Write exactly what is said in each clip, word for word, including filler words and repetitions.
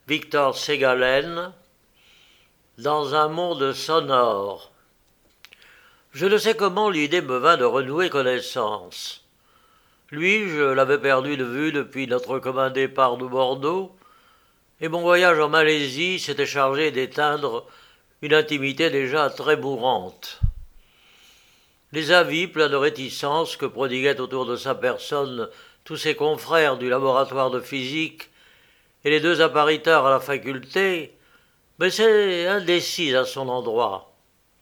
Victor Ségalen, dans un monde sonore. Je ne sais comment l'idée me vint de renouer connaissance. Lui, je l'avais perdu de vue depuis notre commun départ de Bordeaux, et mon voyage en Malaisie s'était chargé d'éteindre une intimité déjà très mourante. Les avis pleins de réticence que prodiguaient autour de sa personne tous ses confrères du laboratoire de physique et les deux appariteurs à la faculté me laissaient indécis à son endroit.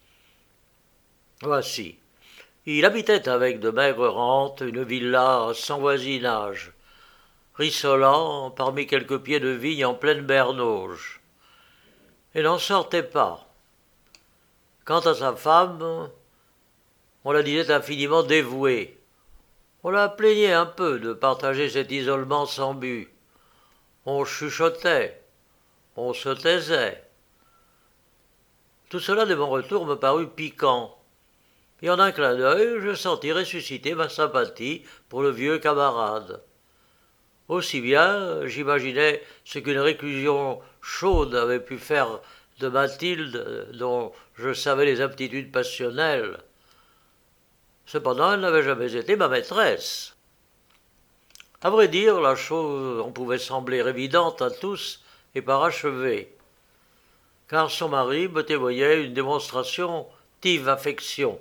Voici. Il habitait avec de maigres rentes une villa sans voisinage, rissolant parmi quelques pieds de vigne en pleine Bernauge, et n'en sortait pas. Quant à sa femme, on la disait infiniment dévouée. On la plaignait un peu de partager cet isolement sans but. On chuchotait, on se taisait. Tout cela de mon retour me parut piquant, et en un clin d'œil, je sentis ressusciter ma sympathie pour le vieux camarade. Aussi bien, j'imaginais ce qu'une réclusion chaude avait pu faire de Mathilde, dont je savais les aptitudes passionnelles. Cependant, elle n'avait jamais été ma maîtresse. À vrai dire, la chose en pouvait sembler évidente à tous et parachevée, car son mari me témoignait une démonstration vive affection.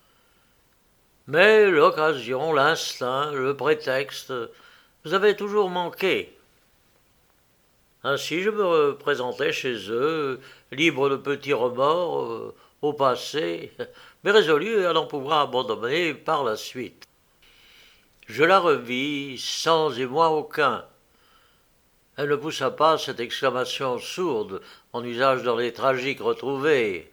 Mais l'occasion, l'instinct, le prétexte nous avaient toujours manqué. Ainsi je me présentais chez eux, libre de petits remords, euh, au passé, mais résolu à n'en pouvoir abandonner par la suite. Je la revis sans émoi aucun. Elle ne poussa pas cette exclamation sourde en usage dans les tragiques retrouvés.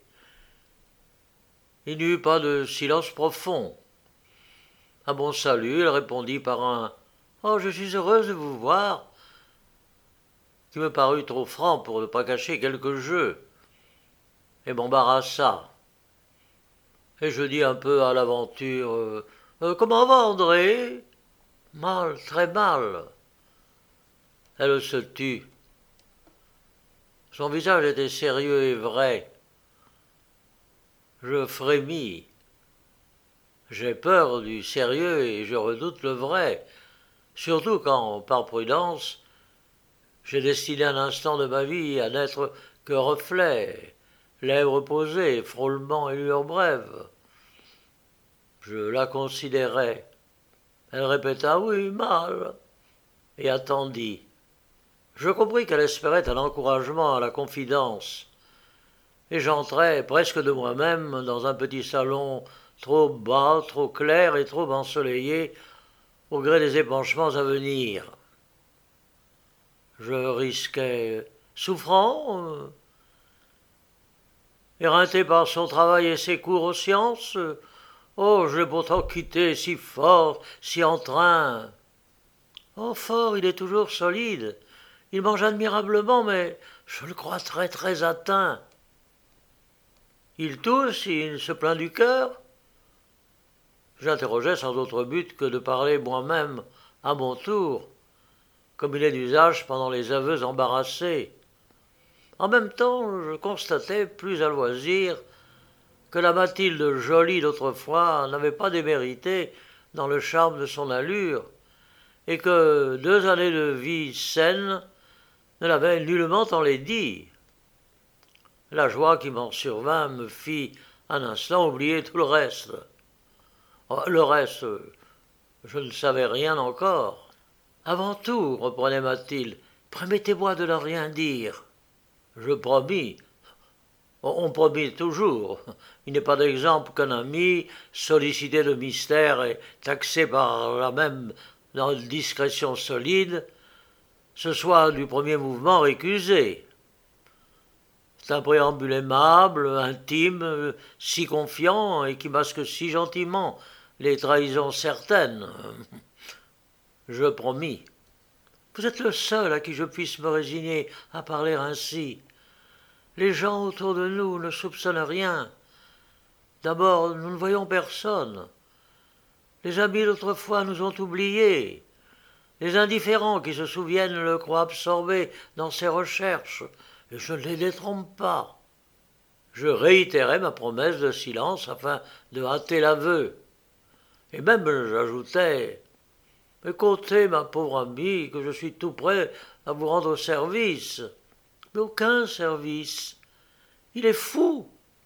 Il n'y eut pas de silence profond. À mon salut, elle répondit par un « Oh, je suis heureuse de vous voir », qui me parut trop franc pour ne pas cacher quelque jeu, et m'embarrassa. Et je dis un peu à l'aventure euh, « Comment va, André ?»« Mal, très mal. » Elle se tut. Son visage était sérieux et vrai. Je frémis. J'ai peur du sérieux et je redoute le vrai, surtout quand, par prudence, j'ai destiné un instant de ma vie à n'être que reflet, lèvres posées, frôlements et lueurs brèves. Je la considérais. Elle répéta « Oui, mal » et attendit. Je compris qu'elle espérait un encouragement à la confidence, et j'entrai presque de moi-même dans un petit salon trop bas, trop clair et trop ensoleillé au gré des épanchements à venir. Je risquais, souffrant, euh, éreinté par son travail et ses cours aux sciences. Oh, je l'ai pourtant quitté si fort, si en train. Oh, fort, il est toujours solide. Il mange admirablement, mais je le crois très très atteint. Il tousse, il se plaint du cœur. J'interrogeais sans autre but que de parler moi-même à mon tour, comme il est d'usage pendant les aveux embarrassés. En même temps, je constatais, plus à loisir, que la Mathilde jolie d'autrefois n'avait pas démérité dans le charme de son allure, et que deux années de vie saine ne l'avaient nullement enlaidie. La joie qui m'en survint me fit un instant oublier tout le reste. Le reste, je ne savais rien encore. Avant tout, reprenait Mathilde, permettez-moi de ne rien dire. Je promis. On promit toujours. Il n'est pas d'exemple qu'un ami, sollicité de mystère et taxé par la même discrétion solide, se soit du premier mouvement récusé. C'est un préambule aimable, intime, si confiant et qui masque si gentiment les trahisons certaines. Je promis. Vous êtes le seul à qui je puisse me résigner à parler ainsi. Les gens autour de nous ne soupçonnent rien. D'abord, nous ne voyons personne. Les amis d'autrefois nous ont oubliés. Les indifférents qui se souviennent le croient absorbé dans ses recherches, et je ne les détrompe pas. Je réitérai ma promesse de silence afin de hâter l'aveu. Et même j'ajoutais « Écoutez, ma pauvre amie, que je suis tout prêt à vous rendre service. » Mais aucun service. Il est fou.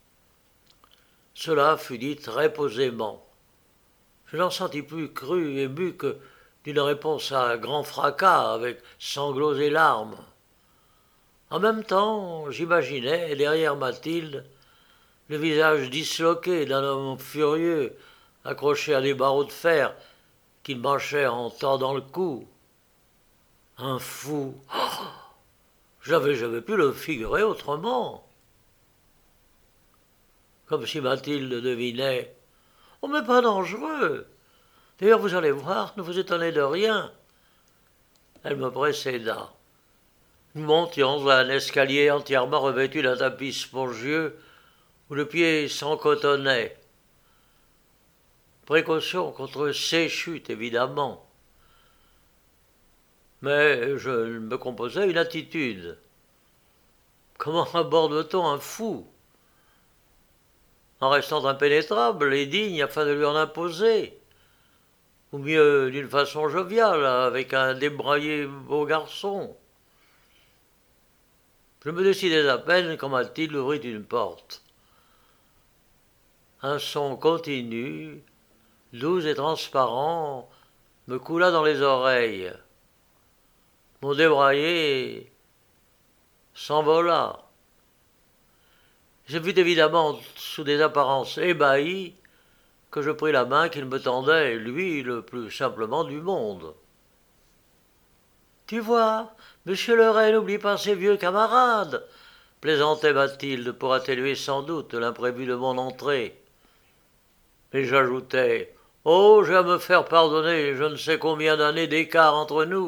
Cela fut dit très posément. Je n'en sentis plus cru, ému que d'une réponse à grand fracas, avec sanglots et larmes. En même temps, j'imaginais, derrière Mathilde, le visage disloqué d'un homme furieux, accroché à des barreaux de fer qu'il mâchait en tordant le cou. Un fou. Oh, j'avais jamais pu le figurer autrement. Comme si Mathilde devinait. « Oh, mais pas dangereux. D'ailleurs, vous allez voir, ne vous étonnez de rien. » Elle me précéda. Nous montions à un escalier entièrement revêtu d'un tapis spongieux où le pied s'encotonnait. Précaution contre ces chutes, évidemment. Mais je me composais une attitude. Comment aborde-t-on un fou? En restant impénétrable et digne afin de lui en imposer, ou mieux d'une façon joviale, avec un débraillé beau garçon. Je me décidais à peine quand Mathilde ouvrit une porte. Un son continu, doux et transparent, me coula dans les oreilles. Mon débraillé s'envola. Je fus évidemment sous des apparences ébahies que je pris la main qu'il me tendait, lui, le plus simplement du monde. « Tu vois, monsieur Leray n'oublie pas ses vieux camarades !» plaisantait Mathilde pour atténuer sans doute l'imprévu de mon entrée. Et j'ajoutais « Oh, j'ai à me faire pardonner je ne sais combien d'années d'écart entre nous !»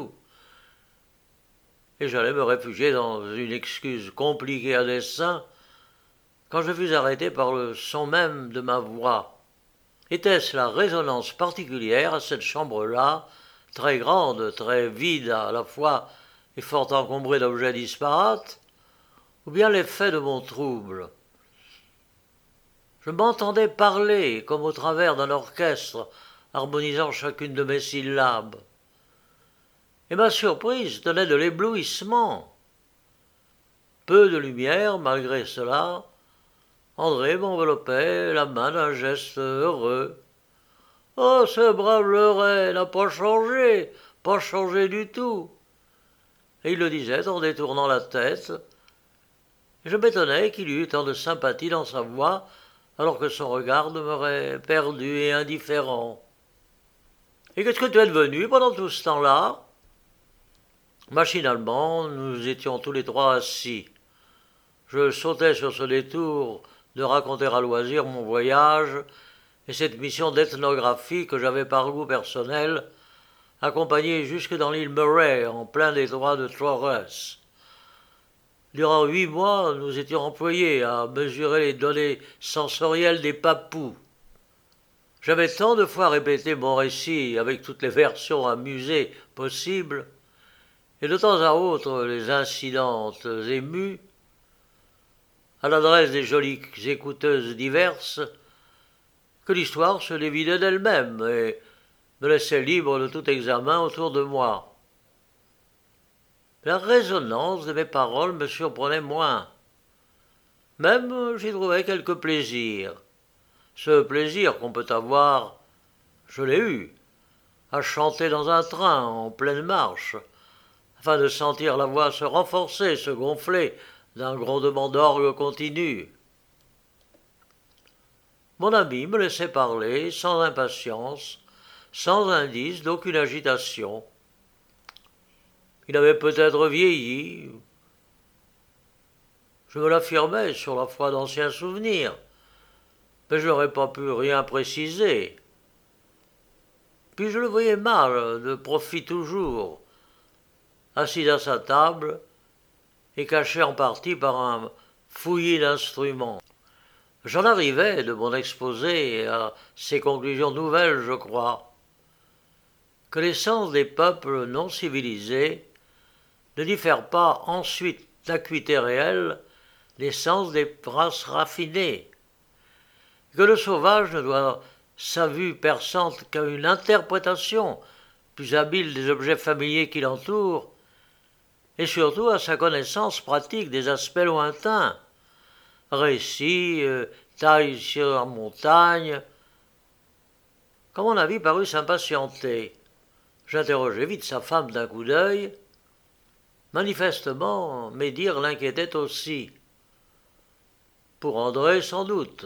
Et j'allais me réfugier dans une excuse compliquée à dessein quand je fus arrêté par le son même de ma voix. Était-ce la résonance particulière à cette chambre-là, très grande, très vide à la fois et fort encombrée d'objets disparates, ou bien l'effet de mon trouble? Je m'entendais parler comme au travers d'un orchestre, harmonisant chacune de mes syllabes. Et ma surprise tenait de l'éblouissement. Peu de lumière, malgré cela, André m'enveloppait la main d'un geste heureux. « Oh, ce brave Leray n'a pas changé, pas changé du tout !» Et il le disait en détournant la tête. Et je m'étonnais qu'il y eût tant de sympathie dans sa voix, alors que son regard demeurait perdu et indifférent. « Et qu'est-ce que tu es devenu pendant tout ce temps-là » Machinalement, nous étions tous les trois assis. Je sautais sur ce détour de raconter à loisir mon voyage et cette mission d'ethnographie que j'avais par goût personnel accompagnée jusque dans l'île Murray, en plein détroit de Torres. Durant huit mois, nous étions employés à mesurer les données sensorielles des papous. J'avais tant de fois répété mon récit avec toutes les versions amusées possibles, et de temps à autre les incidentes émues, à l'adresse des jolies écouteuses diverses, que l'histoire se dévidait d'elle-même et me laissait libre de tout examen autour de moi. La résonance de mes paroles me surprenait moins. Même j'y trouvais quelque plaisir. Ce plaisir qu'on peut avoir, je l'ai eu, à chanter dans un train en pleine marche, afin de sentir la voix se renforcer, se gonfler d'un grondement d'orgue continu. Mon ami me laissait parler sans impatience, sans indice d'aucune agitation. Il avait peut-être vieilli. Je me l'affirmais sur la foi d'anciens souvenirs, mais je n'aurais pas pu rien préciser. Puis je le voyais mal, de profit toujours, assis à sa table et caché en partie par un fouillis d'instruments. J'en arrivais de mon exposé à ces conclusions nouvelles, je crois. que les sens des peuples non civilisés ne diffèrent pas ensuite d'acuité réelle des sens des races raffinées, que le sauvage ne doit sa vue perçante qu'à une interprétation plus habile des objets familiers qui l'entourent, et surtout à sa connaissance pratique des aspects lointains, récits, euh, tailles sur la montagne. Quand mon ami parut s'impatienter, j'interrogeai vite sa femme d'un coup d'œil. Manifestement, mes dires l'inquiétaient aussi. Pour André, sans doute.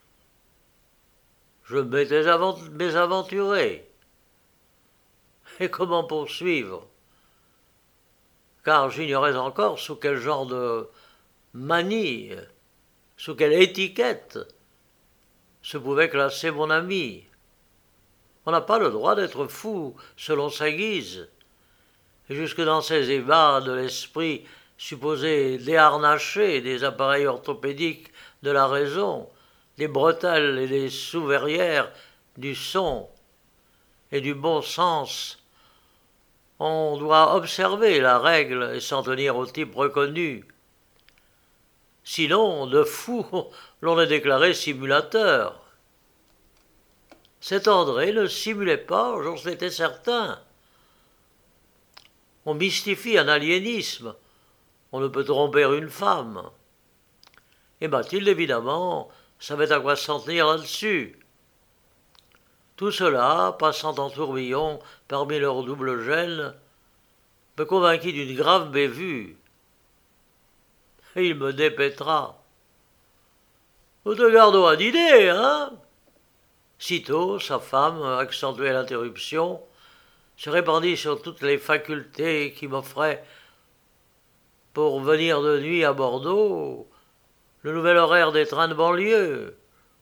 Je m'étais mésaventuré. Et comment poursuivre? Car j'ignorais encore sous quel genre de manie, sous quelle étiquette se pouvait classer mon ami. On n'a pas le droit d'être fou selon sa guise. Et jusque dans ces ébats de l'esprit supposés déharnachés des appareils orthopédiques de la raison, des bretelles et des sous-verrières du son et du bon sens, on doit observer la règle et s'en tenir au type reconnu. Sinon, de fou, l'on est déclaré simulateur. Cet André ne simulait pas, j'en étais certain. On mystifie un aliénisme, on ne peut tromper une femme. Et Mathilde, évidemment, savait à quoi s'en tenir là-dessus. Tout cela, passant en tourbillon parmi leurs doubles gènes, me convainquit d'une grave bévue. Et il me dépêtra. « Nous te gardons à dîner, hein ?» Sitôt, sa femme, accentuait l'interruption, se répandit sur toutes les facultés qui m'offraient pour venir de nuit à Bordeaux le nouvel horaire des trains de banlieue.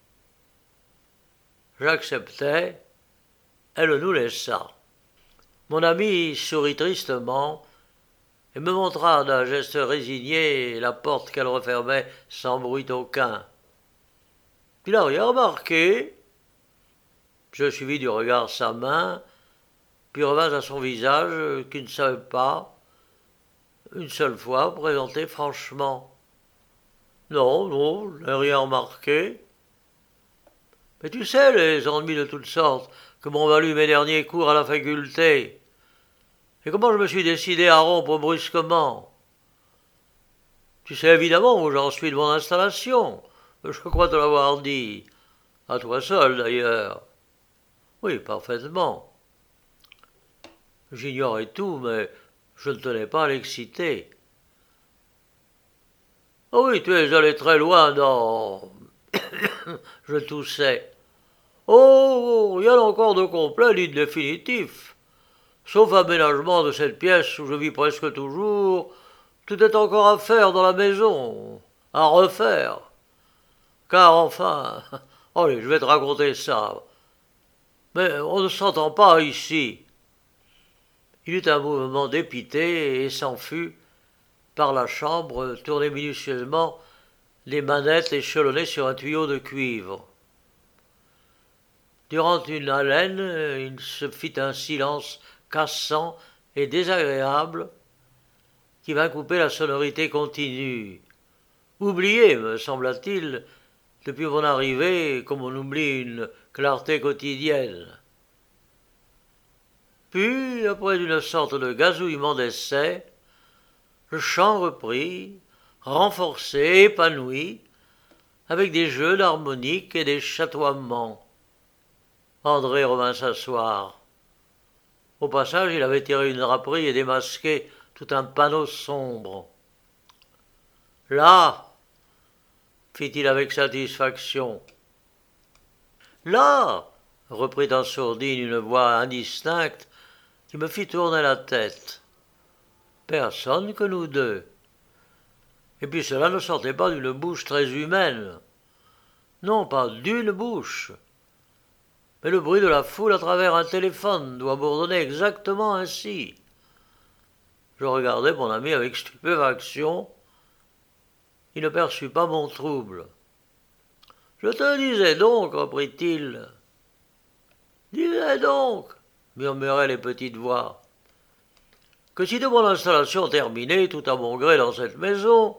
J'acceptai, elle nous laissa. Mon ami sourit tristement et me montra d'un geste résigné la porte qu'elle refermait sans bruit aucun. « Tu n'as rien remarqué ?» Je suivis du regard sa main, puis revins à son visage qui ne savait pas, une seule fois, présenter franchement. « Non, non, je n'ai rien remarqué. » Mais tu sais, les ennuis de toutes sortes que m'ont valu mes derniers cours à la faculté, et comment je me suis décidé à rompre brusquement. Tu sais évidemment où j'en suis de mon installation, je crois te l'avoir dit, à toi seul d'ailleurs. Oui, parfaitement. J'ignorais tout, mais je ne tenais pas à l'exciter. Oh oui, tu es allé très loin dans... Je toussais. Oh, rien encore de complet ni de définitif. Sauf aménagement de cette pièce où je vis presque toujours, tout est encore à faire dans la maison, à refaire. Car enfin, allez, je vais te raconter ça. Mais on ne s'entend pas ici. Il eut un mouvement dépité et s'en fut, par la chambre, tourner minutieusement les manettes échelonnées sur un tuyau de cuivre. Durant une haleine, il se fit un silence cassant et désagréable qui vint couper la sonorité continue. Oublié, me sembla-t-il, depuis mon arrivée, comme on oublie une clarté quotidienne. Puis, après une sorte de gazouillement d'essai, le chant reprit, renforcé, épanoui, avec des jeux d'harmonique et des chatoiements. André revint s'asseoir. Au passage, il avait tiré une draperie et démasqué tout un panneau sombre. « Là !» fit-il avec satisfaction. « Là !» reprit en sourdine une voix indistincte qui me fit tourner la tête. Personne que nous deux. Et puis cela ne sortait pas d'une bouche très humaine. Non, pas d'une bouche. Mais le bruit de la foule à travers un téléphone doit bourdonner exactement ainsi. Je regardais mon ami avec stupéfaction. Il ne perçut pas mon trouble. « Je te disais donc, reprit-il. Disais donc, murmuraient les petites voix. Que si de mon installation terminée, tout à mon gré dans cette maison,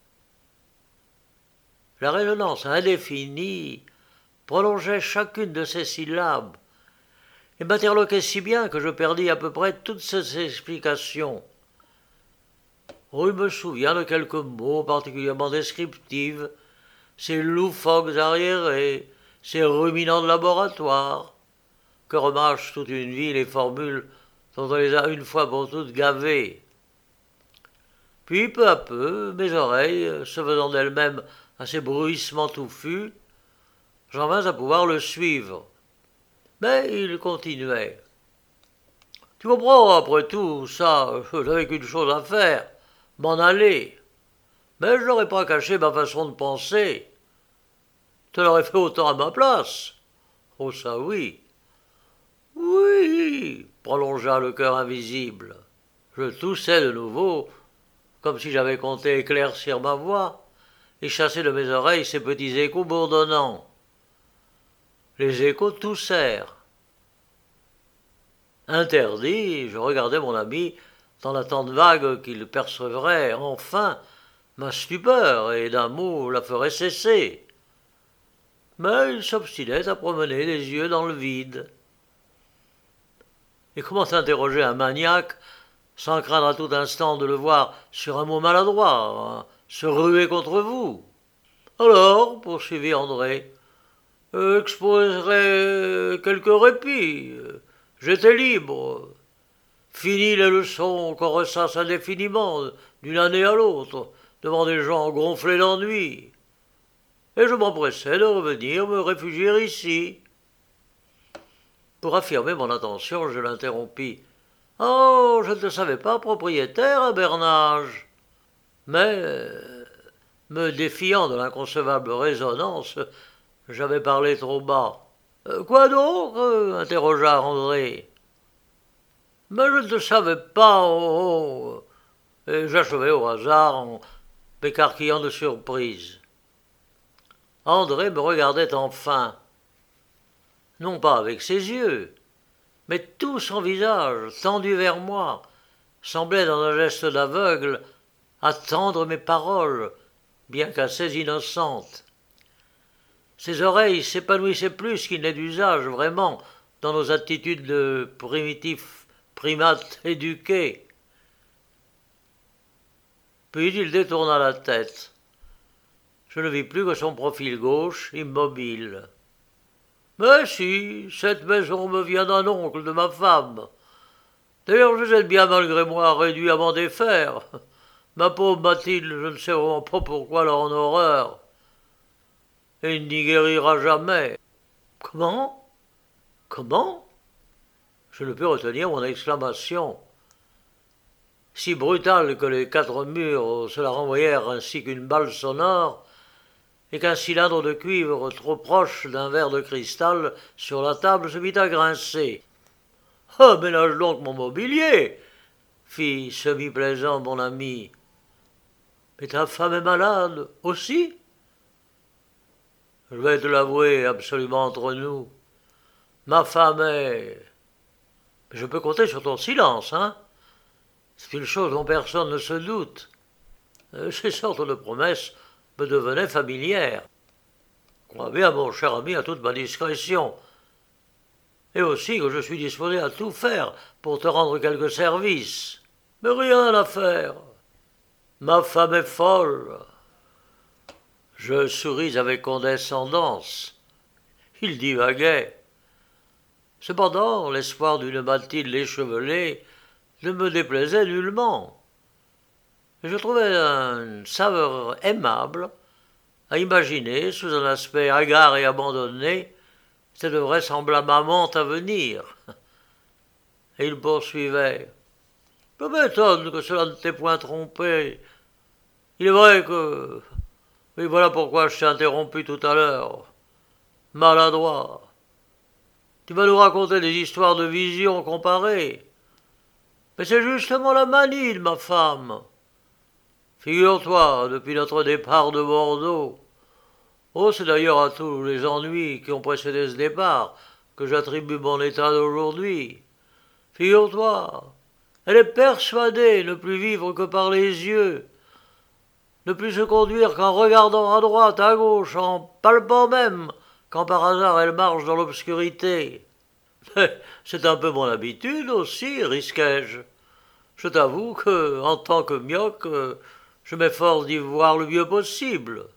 la résonance indéfinie prolongeait chacune de ces syllabes et m'interloquait si bien que je perdis à peu près toutes ces explications. Oh, il me souvient de quelques mots particulièrement descriptifs, ces loufoques arriérés, ces ruminants de laboratoire, que remâchent toute une vie les formules dont on les a une fois pour toutes gavées. Puis, peu à peu, mes oreilles, se faisant d'elles-mêmes à ces bruissements touffus, j'en vins à pouvoir le suivre. Mais il continuait. Tu comprends, après tout, ça, je n'avais qu'une chose à faire, m'en aller. Mais je n'aurais pas caché ma façon de penser. Tu l'aurais fait autant à ma place. Oh, ça oui. Oui, prolongea le cœur invisible. Je toussais de nouveau, comme si j'avais compté éclaircir ma voix et chasser de mes oreilles ces petits échos bourdonnants. Les échos toussèrent. Interdit, je regardais mon ami dans l'attente vague qu'il percevrait enfin ma stupeur et d'un mot la ferait cesser. Mais il s'obstinait à promener les yeux dans le vide. Et comment interroger un maniaque sans craindre à tout instant de le voir sur un mot maladroit, hein, se ruer contre vous? Alors, poursuivit André, euh, exposerai quelques répits. J'étais libre. Fini les leçons qu'on ressasse indéfiniment d'une année à l'autre devant des gens gonflés d'ennui. Et je m'empressais de revenir me réfugier ici. Pour affirmer mon intention, je l'interrompis. « Oh, je ne te savais pas propriétaire à Bernage. » Mais, me défiant de l'inconcevable résonance, j'avais parlé trop bas. Euh, « Quoi donc ?» interrogea André. « Mais je ne te savais pas, oh, oh. » Et j'achevai au hasard en m'écarquillant de surprise. André me regardait enfin, non pas avec ses yeux, mais tout son visage, tendu vers moi, semblait dans un geste d'aveugle attendre mes paroles, bien qu'assez innocentes. Ses oreilles s'épanouissaient plus qu'il n'est d'usage, vraiment, dans nos attitudes de primitifs primates éduqués. Puis il détourna la tête. Je ne vis plus que son profil gauche, immobile. Mais si, cette maison me vient d'un oncle de ma femme. D'ailleurs, je vous êtes bien malgré moi réduit à m'en défaire. Ma pauvre Mathilde, je ne sais vraiment pas pourquoi elle en horreur. Et il n'y guérira jamais. Comment? Comment? Je ne pus retenir mon exclamation. Si brutale que les quatre murs se la renvoyèrent ainsi qu'une balle sonore, et qu'un cylindre de cuivre trop proche d'un verre de cristal sur la table se mit à grincer. « Ah, ménage donc mon mobilier !» fit semi-plaisant mon ami. « Mais ta femme est malade, aussi ?» Je vais te l'avouer absolument entre nous. Ma femme est... Mais je peux compter sur ton silence, hein? C'est une chose dont personne ne se doute. Ces sortes de promesses me devenaient familières. Crois bien, mon cher ami, à toute ma discrétion. Et aussi que je suis disposé à tout faire pour te rendre quelque service. Mais rien à faire. Ma femme est folle. Je souris avec condescendance. Il divaguait. Cependant, l'espoir d'une Mathilde échevelée ne me déplaisait nullement. Je trouvais une saveur aimable à imaginer, sous un aspect hagard et abandonné, cette vraisemblable amante à venir. Et il poursuivait. « Je m'étonne que cela ne t'ait point trompé. Il est vrai que... Oui, voilà pourquoi je t'ai interrompu tout à l'heure. Maladroit. Tu vas nous raconter des histoires de visions comparées. Mais c'est justement la manie de ma femme. Figure-toi, depuis notre départ de Bordeaux, oh, c'est d'ailleurs à tous les ennuis qui ont précédé ce départ que j'attribue mon état d'aujourd'hui. Figure-toi, elle est persuadée ne plus vivre que par les yeux, ne plus se conduire qu'en regardant à droite, à gauche, en palpant même, quand par hasard elle marche dans l'obscurité. Mais c'est un peu mon habitude aussi, risquai-je. Je t'avoue que, en tant que mioque, je m'efforce d'y voir le mieux possible.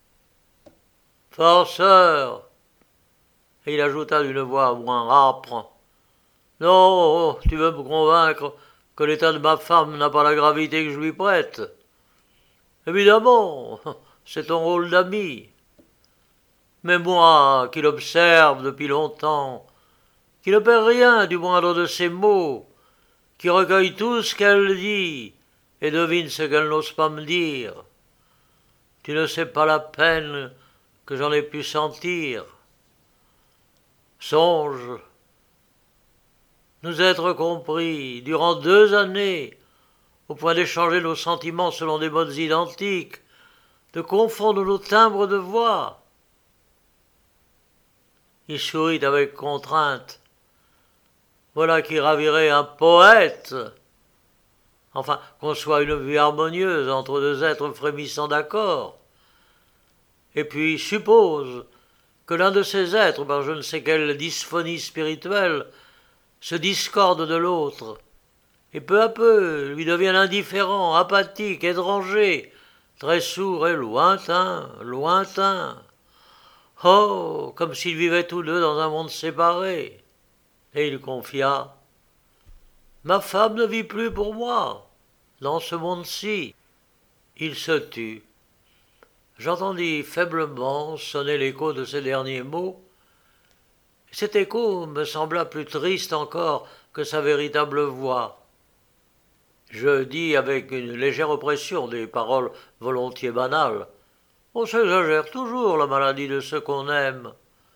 Farceur, et il ajouta d'une voix moins âpre. Non, tu veux me convaincre que l'état de ma femme n'a pas la gravité que je lui prête. Évidemment, c'est ton rôle d'ami. Mais moi, qui l'observe depuis longtemps, qui ne perd rien du moindre de ses mots, qui recueille tout ce qu'elle dit et devine ce qu'elle n'ose pas me dire, tu ne sais pas la peine que j'en ai pu sentir. Songe, nous être compris durant deux années, au point d'échanger nos sentiments selon des modes identiques, de confondre nos timbres de voix. Il sourit avec contrainte. Voilà qui ravirait un poète. Enfin, qu'on soit une vue harmonieuse entre deux êtres frémissant d'accord. Et puis, suppose que l'un de ces êtres, par je ne sais quelle dysphonie spirituelle, se discorde de l'autre, et peu à peu lui devienne indifférent, apathique, étranger, très sourd et lointain, lointain. Oh, comme s'ils vivaient tous deux dans un monde séparé. Et il confia, « Ma femme ne vit plus pour moi, dans ce monde-ci. » Il se tut. J'entendis faiblement sonner l'écho de ces derniers mots. Cet écho me sembla plus triste encore que sa véritable voix. Je dis avec une légère oppression des paroles volontiers banales. On s'exagère toujours la maladie de ceux qu'on aime.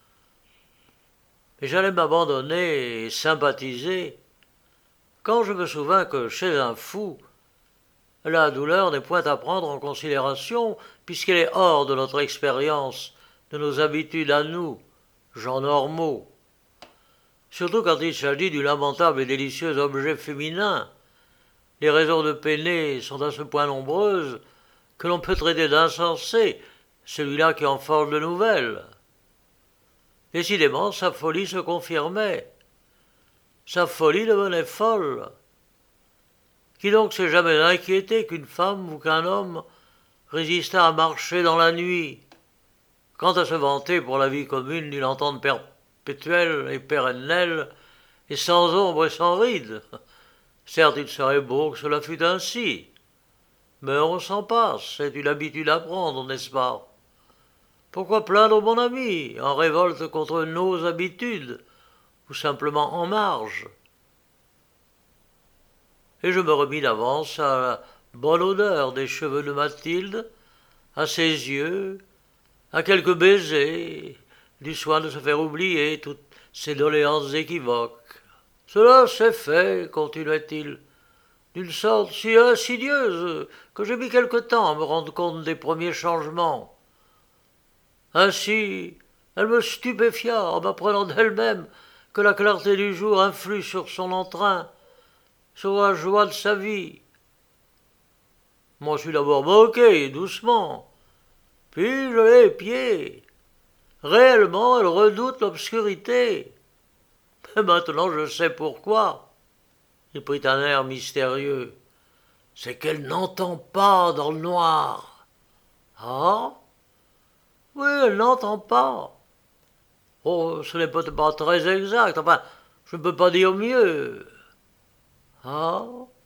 Et j'allais m'abandonner et sympathiser, quand je me souvins que chez un fou, la douleur n'est point à prendre en considération, puisqu'elle est hors de notre expérience, de nos habitudes à nous, gens normaux. Surtout quand il s'agit du lamentable et délicieux objet féminin. Les raisons de peiner sont à ce point nombreuses que l'on peut traiter d'insensé celui-là qui en forge de nouvelles. Décidément, sa folie se confirmait. Sa folie devenait folle. Qui donc s'est jamais inquiété qu'une femme ou qu'un homme résistât à marcher dans la nuit? Quant à se vanter pour la vie commune d'une entente perpétuelle et pérennelle, et sans ombre et sans ride, certes il serait beau que cela fût ainsi, mais on s'en passe, c'est une habitude à prendre, n'est-ce pas? Pourquoi plaindre mon ami, en révolte contre nos habitudes, ou simplement en marge? Et je me remis d'avance à la bonne odeur des cheveux de Mathilde, à ses yeux, à quelques baisers, du soin de se faire oublier toutes ces doléances équivoques. Cela s'est fait, continuait-il, d'une sorte si insidieuse que j'ai mis quelque temps à me rendre compte des premiers changements. Ainsi, elle me stupéfia en m'apprenant d'elle-même que la clarté du jour influe sur son entrain, sur la joie de sa vie. M'en suis d'abord moqué, doucement, puis je l'ai épié. Réellement, elle redoute l'obscurité. Mais maintenant, je sais pourquoi. Il prit un air mystérieux. C'est qu'elle n'entend pas dans le noir. Ah? Oui, elle n'entend pas. Oh, ce n'est peut-être pas très exact. Enfin, je ne peux pas dire mieux. Ah?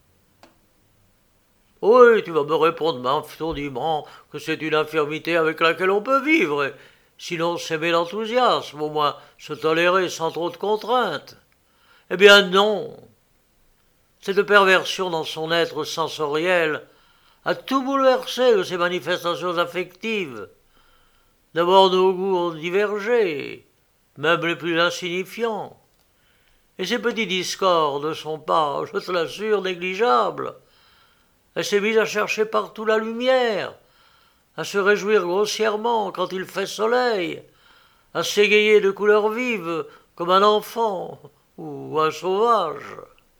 Oui, tu vas me répondre m'infondiment que c'est une infirmité avec laquelle on peut vivre, sinon s'aimer l'enthousiasme, au moins se tolérer sans trop de contraintes. Eh bien non. Cette perversion dans son être sensoriel a tout bouleversé de ses manifestations affectives. D'abord nos goûts ont divergé, même les plus insignifiants. Et ces petits discordes ne sont pas, je te l'assure, négligeables. Elle s'est mise à chercher partout la lumière, à se réjouir grossièrement quand il fait soleil, à s'égayer de couleurs vives comme un enfant ou un sauvage.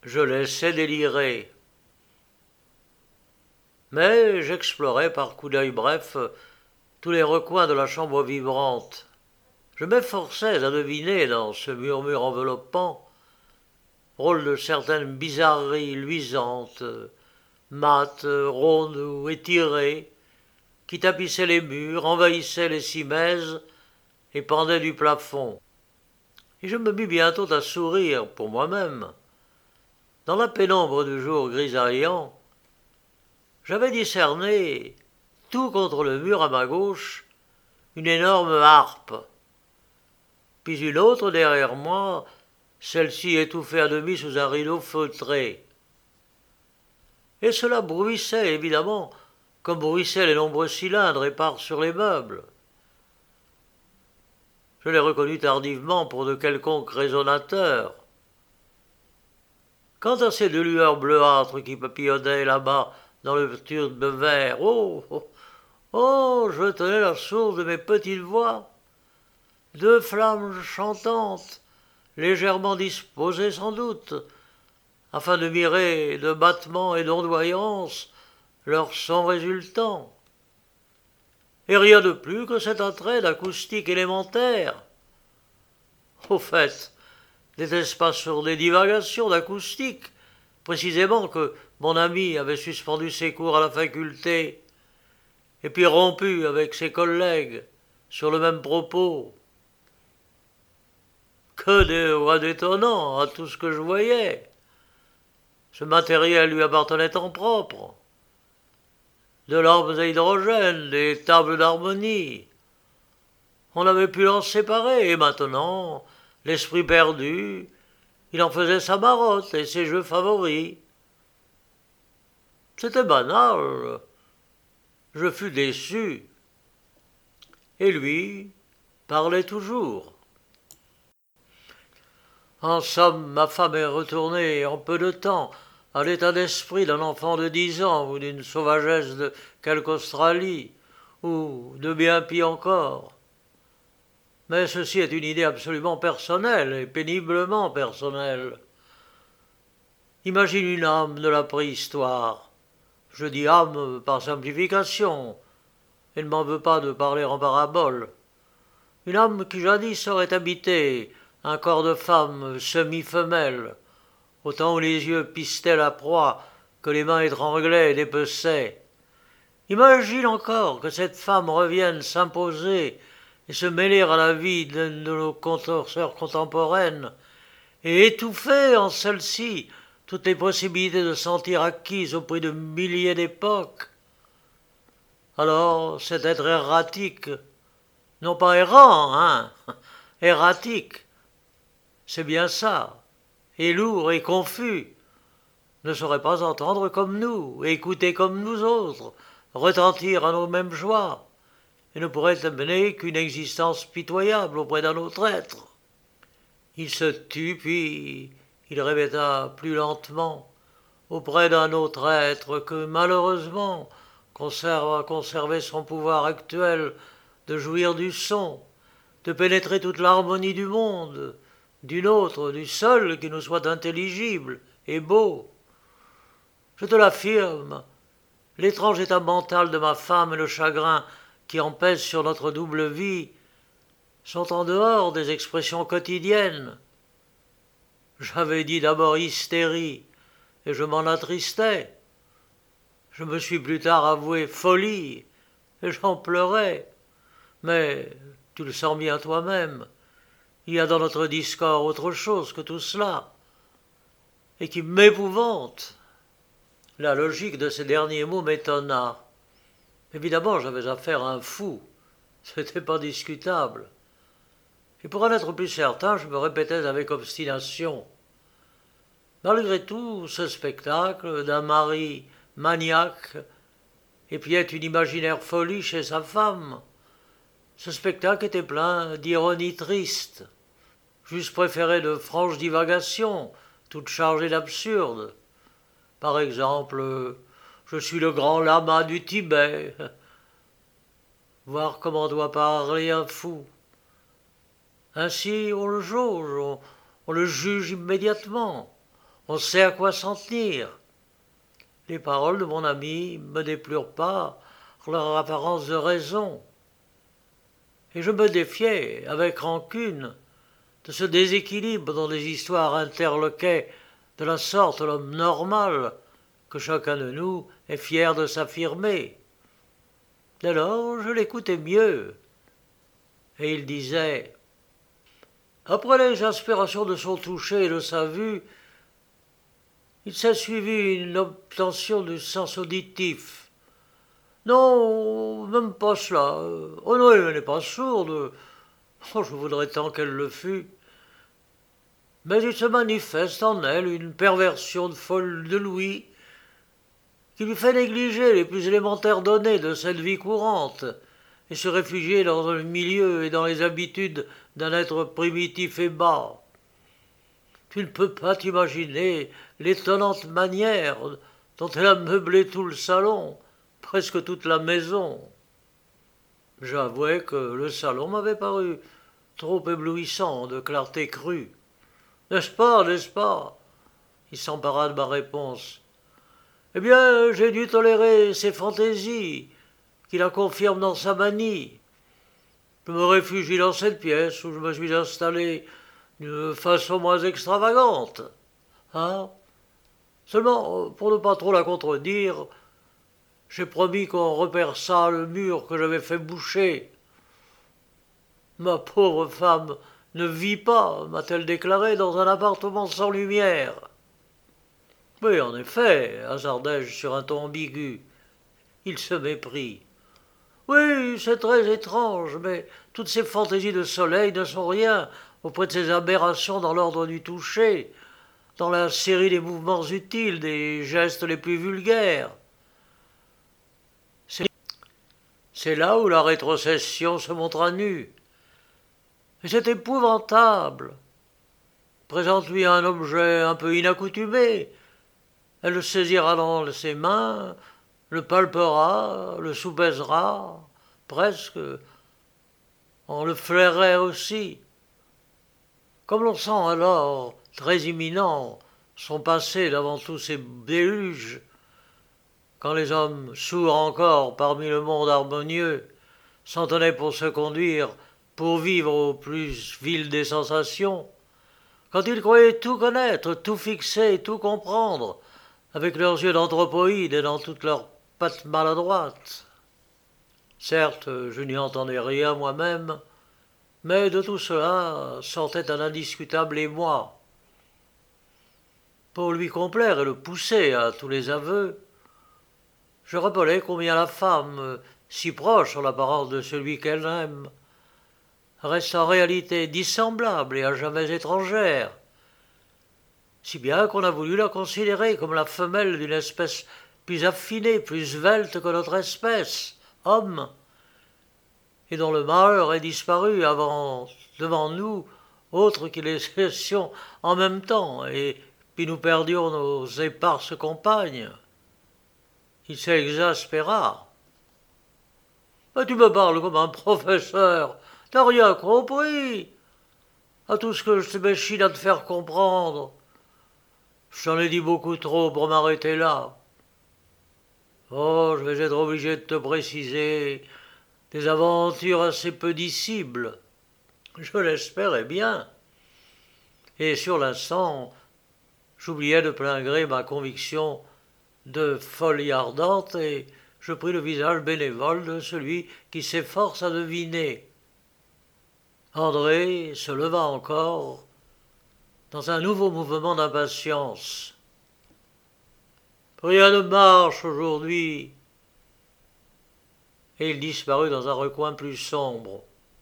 Je laissais délirer. Mais j'explorais par coup d'œil bref tous les recoins de la chambre vibrante. Je m'efforçais à deviner dans ce murmure enveloppant rôle de certaines bizarreries luisantes, mates, rondes ou étirées, qui tapissaient les murs, envahissaient les simèses et pendaient du plafond. Et je me mis bientôt à sourire pour moi-même. Dans la pénombre du jour grisaillant, j'avais discerné, tout contre le mur à ma gauche, une énorme harpe, puis une autre derrière moi, celle-ci étouffée à demi sous un rideau feutré. Et cela bruissait, évidemment, comme bruissaient les nombreux cylindres épars sur les meubles. Je l'ai reconnu tardivement pour de quelconques résonateurs. Quant à ces deux lueurs bleuâtres qui papillonnaient là-bas dans le turbe de verre, oh, oh, oh, je tenais la source de mes petites voix. Deux flammes chantantes, légèrement disposées sans doute, afin de mirer de battements et d'ondoyances leur son résultant. Et rien de plus que cet attrait d'acoustique élémentaire. Au fait, n'était-ce pas sur des divagations d'acoustique, précisément, que mon ami avait suspendu ses cours à la faculté, et puis rompu avec ses collègues sur le même propos? Que de d'étonnant à tout ce que je voyais. Ce matériel lui appartenait en propre. De lampes à hydrogène, des tables d'harmonie. On avait pu l'en séparer, et maintenant, l'esprit perdu, il en faisait sa marotte et ses jeux favoris. C'était banal. Je fus déçu. Et lui parlait toujours. En somme, ma femme est retournée en peu de temps à l'état d'esprit d'un enfant de dix ans ou d'une sauvagesse de quelque Australie, ou de bien pis encore. Mais ceci est une idée absolument personnelle et péniblement personnelle. Imagine une âme de la préhistoire. Je dis âme par simplification, et ne m'en veux pas de parler en parabole. Une âme qui jadis aurait habité un corps de femme semi-femelle, au temps où les yeux pistaient la proie, que les mains étranglaient et dépeçaient. Imagine encore que cette femme revienne s'imposer et se mêler à la vie de, de nos contorsions contemporaines, et étouffer en celle-ci toutes les possibilités de sentir acquises au prix de milliers d'époques. Alors, cet être erratique, non pas errant, hein, erratique, c'est bien ça, et lourd et confus, ne saurait pas entendre comme nous, écouter comme nous autres, retentir à nos mêmes joies, et ne pourrait amener qu'une existence pitoyable auprès d'un autre être. Il se tut, puis il répéta plus lentement, auprès d'un autre être que, malheureusement, conserve, a conservé son pouvoir actuel de jouir du son, de pénétrer toute l'harmonie du monde, d'une autre, du seul qui nous soit intelligible et beau. Je te l'affirme, l'étrange état mental de ma femme et le chagrin qui en pèse sur notre double vie sont en dehors des expressions quotidiennes. J'avais dit d'abord hystérie, et je m'en attristais. Je me suis plus tard avoué folie, et j'en pleurais. Mais tu le sens bien toi-même, il y a dans notre discours autre chose que tout cela, et qui m'épouvante. La logique de ces derniers mots m'étonna. Évidemment, j'avais affaire à un fou, c'était pas discutable. Et pour en être plus certain, je me répétais avec obstination. Malgré tout, ce spectacle d'un mari maniaque épiait une imaginaire folie chez sa femme. Ce spectacle était plein d'ironie triste. J'eusse préféré de franches divagations, toutes chargées d'absurde. Par exemple, je suis le grand lama du Tibet. Voir comment doit parler un fou. Ainsi, on le jauge, on, on le juge immédiatement. On sait à quoi s'en tenir. Les paroles de mon ami me déplurent pas leur apparence de raison. Et je me défiais, avec rancune, de ce déséquilibre dont les histoires interloquaient de la sorte l'homme normal que chacun de nous est fier de s'affirmer. Dès lors, je l'écoutais mieux. Et il disait « Après l'exaspération de son toucher et de sa vue, il s'est suivi une obtention du sens auditif. Non, même pas cela. Oh non, elle n'est pas sourde. Oh, je voudrais tant qu'elle le fût. Mais il se manifeste en elle une perversion de folle de Louis qui lui fait négliger les plus élémentaires données de cette vie courante et se réfugier dans le milieu et dans les habitudes d'un être primitif et bas. Tu ne peux pas t'imaginer l'étonnante manière dont elle a meublé tout le salon, presque toute la maison. J'avouai que le salon m'avait paru trop éblouissant de clarté crue. N'est-ce pas, n'est-ce pas? Il s'empara de ma réponse. Eh bien, j'ai dû tolérer ses fantaisies, qui la confirment dans sa manie. Je me réfugie dans cette pièce où je me suis installé d'une façon moins extravagante. Hein? Seulement, pour ne pas trop la contredire, j'ai promis qu'on reperçât le mur que j'avais fait boucher. Ma pauvre femme ne vit pas, m'a-t-elle déclaré, dans un appartement sans lumière. Oui, en effet, hasardai-je sur un ton ambigu. Il se méprit. Oui, c'est très étrange, mais toutes ces fantaisies de soleil ne sont rien auprès de ces aberrations dans l'ordre du toucher, dans la série des mouvements utiles, des gestes les plus vulgaires. C'est, c'est là où la rétrocession se montre à nu. Et c'est épouvantable. Présente-lui un objet un peu inaccoutumé. Elle le saisira dans ses mains, le palpera, le soupèsera, presque. On le flairerait aussi. Comme l'on sent alors, très imminent, son passé devant tous ces déluges, quand les hommes, sourds encore parmi le monde harmonieux, s'en tenaient pour se conduire, pour vivre au plus vil des sensations, quand ils croyaient tout connaître, tout fixer, tout comprendre, avec leurs yeux d'anthropoïdes et dans toutes leurs pattes maladroites. Certes, je n'y entendais rien moi-même, mais de tout cela sortait un indiscutable émoi. Pour lui complaire et le pousser à tous les aveux, je rappelais combien la femme, si proche en apparence de celui qu'elle aime, reste en réalité dissemblable et à jamais étrangère, si bien qu'on a voulu la considérer comme la femelle d'une espèce plus affinée, plus svelte que notre espèce, homme, et dont le mâle aurait disparu avant, devant nous, autre qu'il les cessions en même temps, et puis nous perdions nos éparses compagnes. Il s'exaspéra. Mais tu me parles comme un professeur, t'as rien compris à tout ce que je m'échine à te faire comprendre. Je t'en ai dit beaucoup trop pour m'arrêter là. Oh, je vais être obligé de te préciser des aventures assez peu dissibles. Je l'espérais bien. Et sur l'instant, j'oubliais de plein gré ma conviction de folie ardente et je pris le visage bénévole de celui qui s'efforce à deviner. André se leva encore dans un nouveau mouvement d'impatience. Rien ne marche aujourd'hui. Et il disparut dans un recoin plus sombre.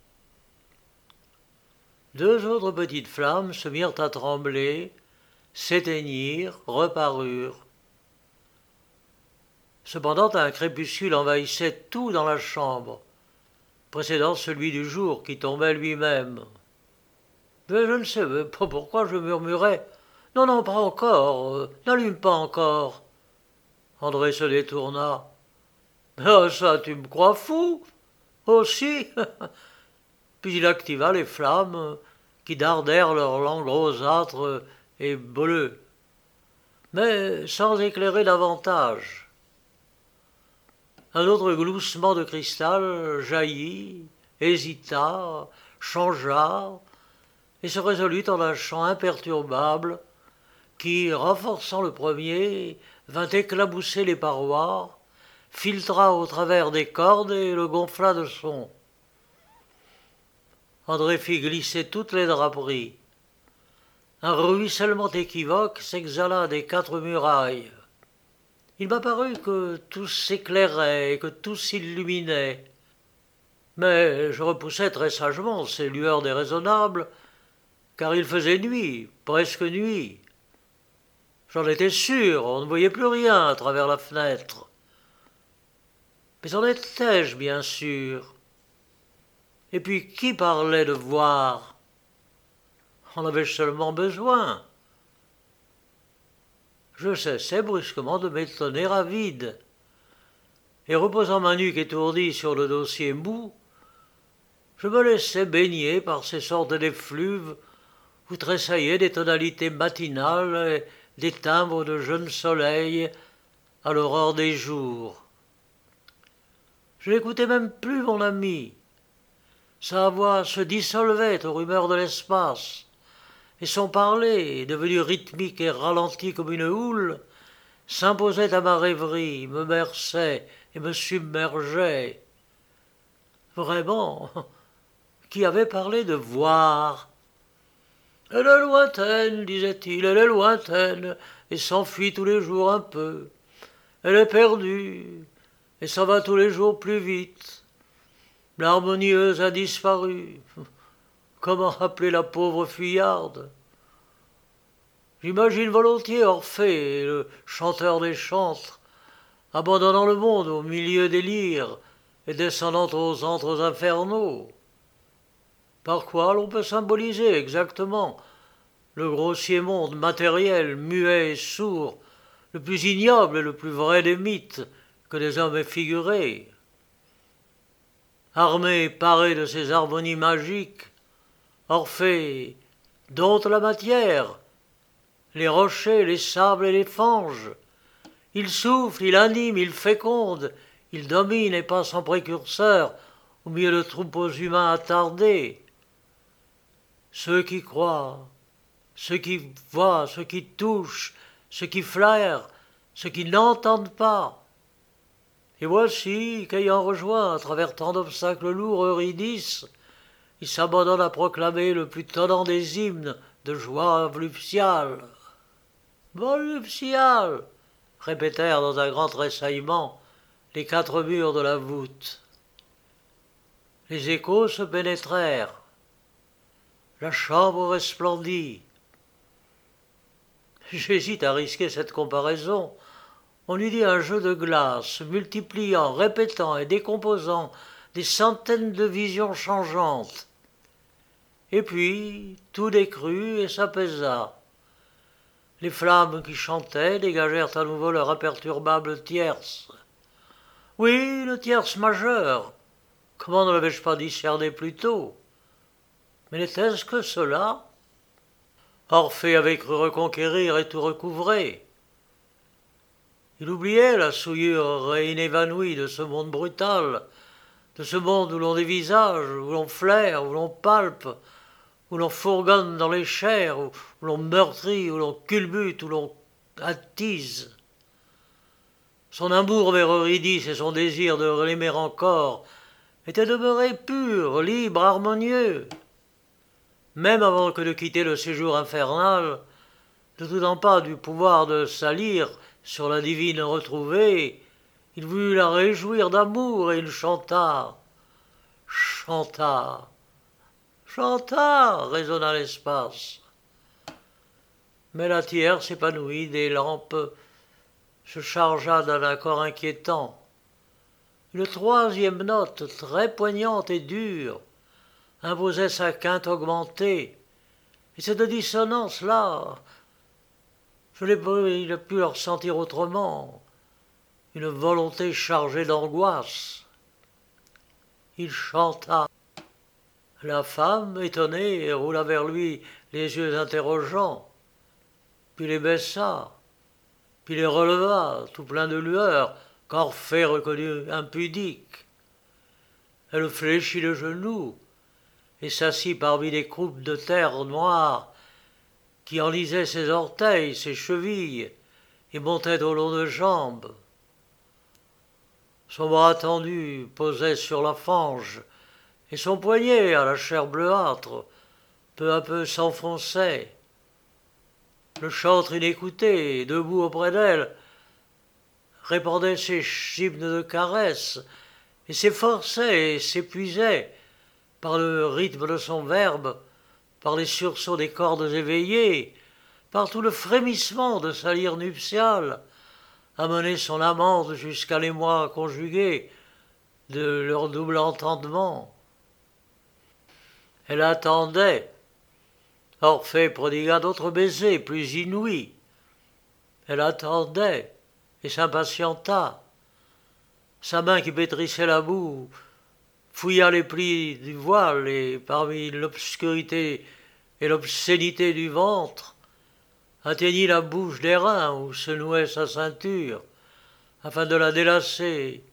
Deux autres petites flammes se mirent à trembler, s'éteignirent, reparurent. Cependant, un crépuscule envahissait tout dans la chambre, précédant celui du jour qui tombait lui-même. Mais je ne sais pas pourquoi je murmurais « Non, non, pas encore, euh, n'allume pas encore ». André se détourna. « Ah, ça, tu me crois fou aussi ?» Puis il activa les flammes qui dardèrent leur langue rosâtre et bleue. mais sans éclairer davantage. Un autre gloussement de cristal jaillit, hésita, changea, et se résolut en un chant imperturbable qui, renforçant le premier, vint éclabousser les parois, filtra au travers des cordes et le gonfla de son. André fit glisser toutes les draperies. Un ruissellement équivoque s'exhala des quatre murailles. Il m'apparut que tout s'éclairait et que tout s'illuminait. Mais je repoussai très sagement ces lueurs déraisonnables, car il faisait nuit, presque nuit. J'en étais sûr, on ne voyait plus rien à travers la fenêtre. Mais en étais-je bien sûr? Et puis qui parlait de voir? En avais-je seulement besoin? Je cessai brusquement de m'étonner à vide, et reposant ma nuque étourdie sur le dossier mou, je me laissais baigner par ces sortes d'effluves où tressaillaient des tonalités matinales et des timbres de jeunes soleils à l'aurore des jours. Je n'écoutais même plus mon ami. Sa voix se dissolvait aux rumeurs de l'espace, et son parler, devenu rythmique et ralenti comme une houle, s'imposait à ma rêverie, me berçait et me submergeait. Vraiment, qui avait parlé de voir? Elle est lointaine, disait-il, elle est lointaine, et s'enfuit tous les jours un peu. Elle est perdue, et s'en va tous les jours plus vite. L'harmonieuse a disparu. Comment appeler la pauvre fuyarde? J'imagine volontiers Orphée, le chanteur des chantres, abandonnant le monde au milieu des lyres et descendant aux antres infernaux. Par quoi l'on peut symboliser exactement le grossier monde matériel, muet et sourd, le plus ignoble et le plus vrai des mythes que les hommes aient figurés. Armé et paré de ces harmonies magiques, Orphée dompte la matière, les rochers, les sables et les fanges. Il souffle, il anime, il féconde, il domine et passe en précurseur au milieu de troupeaux humains attardés. Ceux qui croient, ceux qui voient, ceux qui touchent, ceux qui flairent, ceux qui n'entendent pas. Et voici qu'ayant rejoint à travers tant d'obstacles lourds Eurydice, il s'abandonne à proclamer le plus tonnant des hymnes de joie voluptiale. Voluptiale, répétèrent dans un grand tressaillement les quatre murs de la voûte. Les échos se pénétrèrent. La chambre resplendit. J'hésite à risquer cette comparaison. On eût dit un jeu de glace, multipliant, répétant et décomposant des centaines de visions changeantes. Et puis, tout décrut et s'apaisa. Les flammes qui chantaient dégagèrent à nouveau leur imperturbable tierce. Oui, le tierce majeur. Comment ne l'avais-je pas discerné plus tôt? Mais n'était-ce que cela? Orphée avait cru reconquérir et tout recouvrer. Il oubliait la souillure inévanouie de ce monde brutal, de ce monde où l'on dévisage, où l'on flaire, où l'on palpe, où l'on fourgonne dans les chairs, où l'on meurtrit, où l'on culbute, où l'on attise. Son amour vers Eurydice et son désir de l'aimer encore étaient demeurés purs, libres, harmonieux. Même avant que de quitter le séjour infernal, ne doutant pas du pouvoir de salir sur la divine retrouvée, il voulut la réjouir d'amour et il chanta, chanta, chanta, résonna l'espace. Mais la tierce épanouie des lampes se chargea d'un accord inquiétant. Une troisième note, très poignante et dure, imposait sa quinte augmentée. Et cette dissonance-là, je n'ai pu la ressentir autrement, une volonté chargée d'angoisse. Il chanta. La femme, étonnée, roula vers lui les yeux interrogeants, puis les baissa. puis les releva, tout plein de lueur, qu'Orphée reconnut impudique. Elle fléchit le genou et s'assit parmi des croupes de terre noire qui enlisaient ses orteils, ses chevilles et montaient au long de jambes. Son bras tendu posait sur la fange et son poignet, à la chair bleuâtre, peu à peu s'enfonçait. Le chantre inécouté, debout auprès d'elle, répandait ses hymnes de caresses et s'efforçait et s'épuisait par le rythme de son verbe, par les sursauts des cordes éveillées, par tout le frémissement de sa lyre nuptiale, à mener son amante jusqu'à l'émoi conjugué de leur double entendement. Elle attendait. Orphée prodigua d'autres baisers plus inouïs. Elle attendait et s'impatienta. Sa main qui pétrissait la boue fouilla les plis du voile et parmi l'obscurité et l'obscénité du ventre, atteignit la bouche des reins où se nouait sa ceinture, afin de la délacer.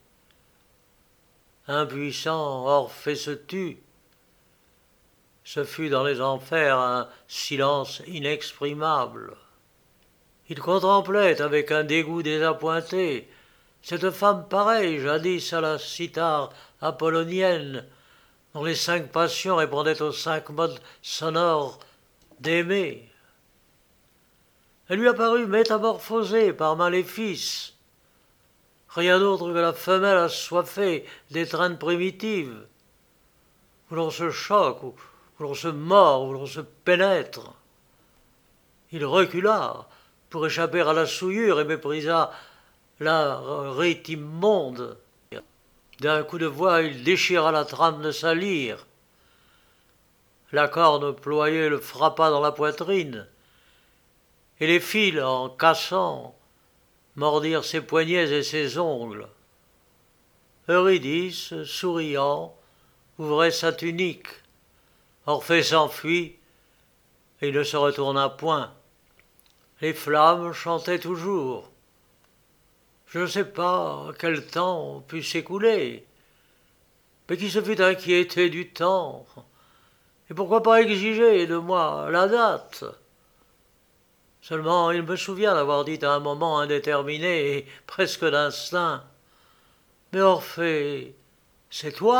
Impuissant, Orphée se tut. Ce fut dans les enfers un silence inexprimable. Il contemplait avec un dégoût désappointé cette femme pareille jadis à la cithare apollonienne, dont les cinq passions répondaient aux cinq modes sonores d'aimer. Elle lui apparut métamorphosée par maléfice, rien d'autre que la femelle assoiffée d'étreinte primitive, où l'on se choque, où, où l'on se mord, où l'on se pénètre. Il recula pour échapper à la souillure et méprisa la rite immonde. D'un coup de voix, il déchira la trame de sa lyre. La corne ployée le frappa dans la poitrine, et les fils, en cassant, mordirent ses poignets et ses ongles. Eurydice, souriant, ouvrait sa tunique. Orphée s'enfuit, et il ne se retourna point. Les flammes chantaient toujours. Je ne sais pas quel temps put s'écouler, mais qui se fût inquiété du temps, et pourquoi pas exiger de moi la date? Seulement, il me souvient d'avoir dit à un moment indéterminé et presque d'instinct: « Mais Orphée, c'est toi ?»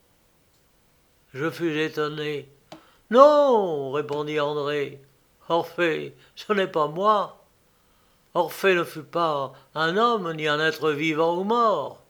Je fus étonné. « Non, répondit André. Orphée, ce n'est pas moi. Orphée ne fut pas un homme, ni un être vivant ou mort.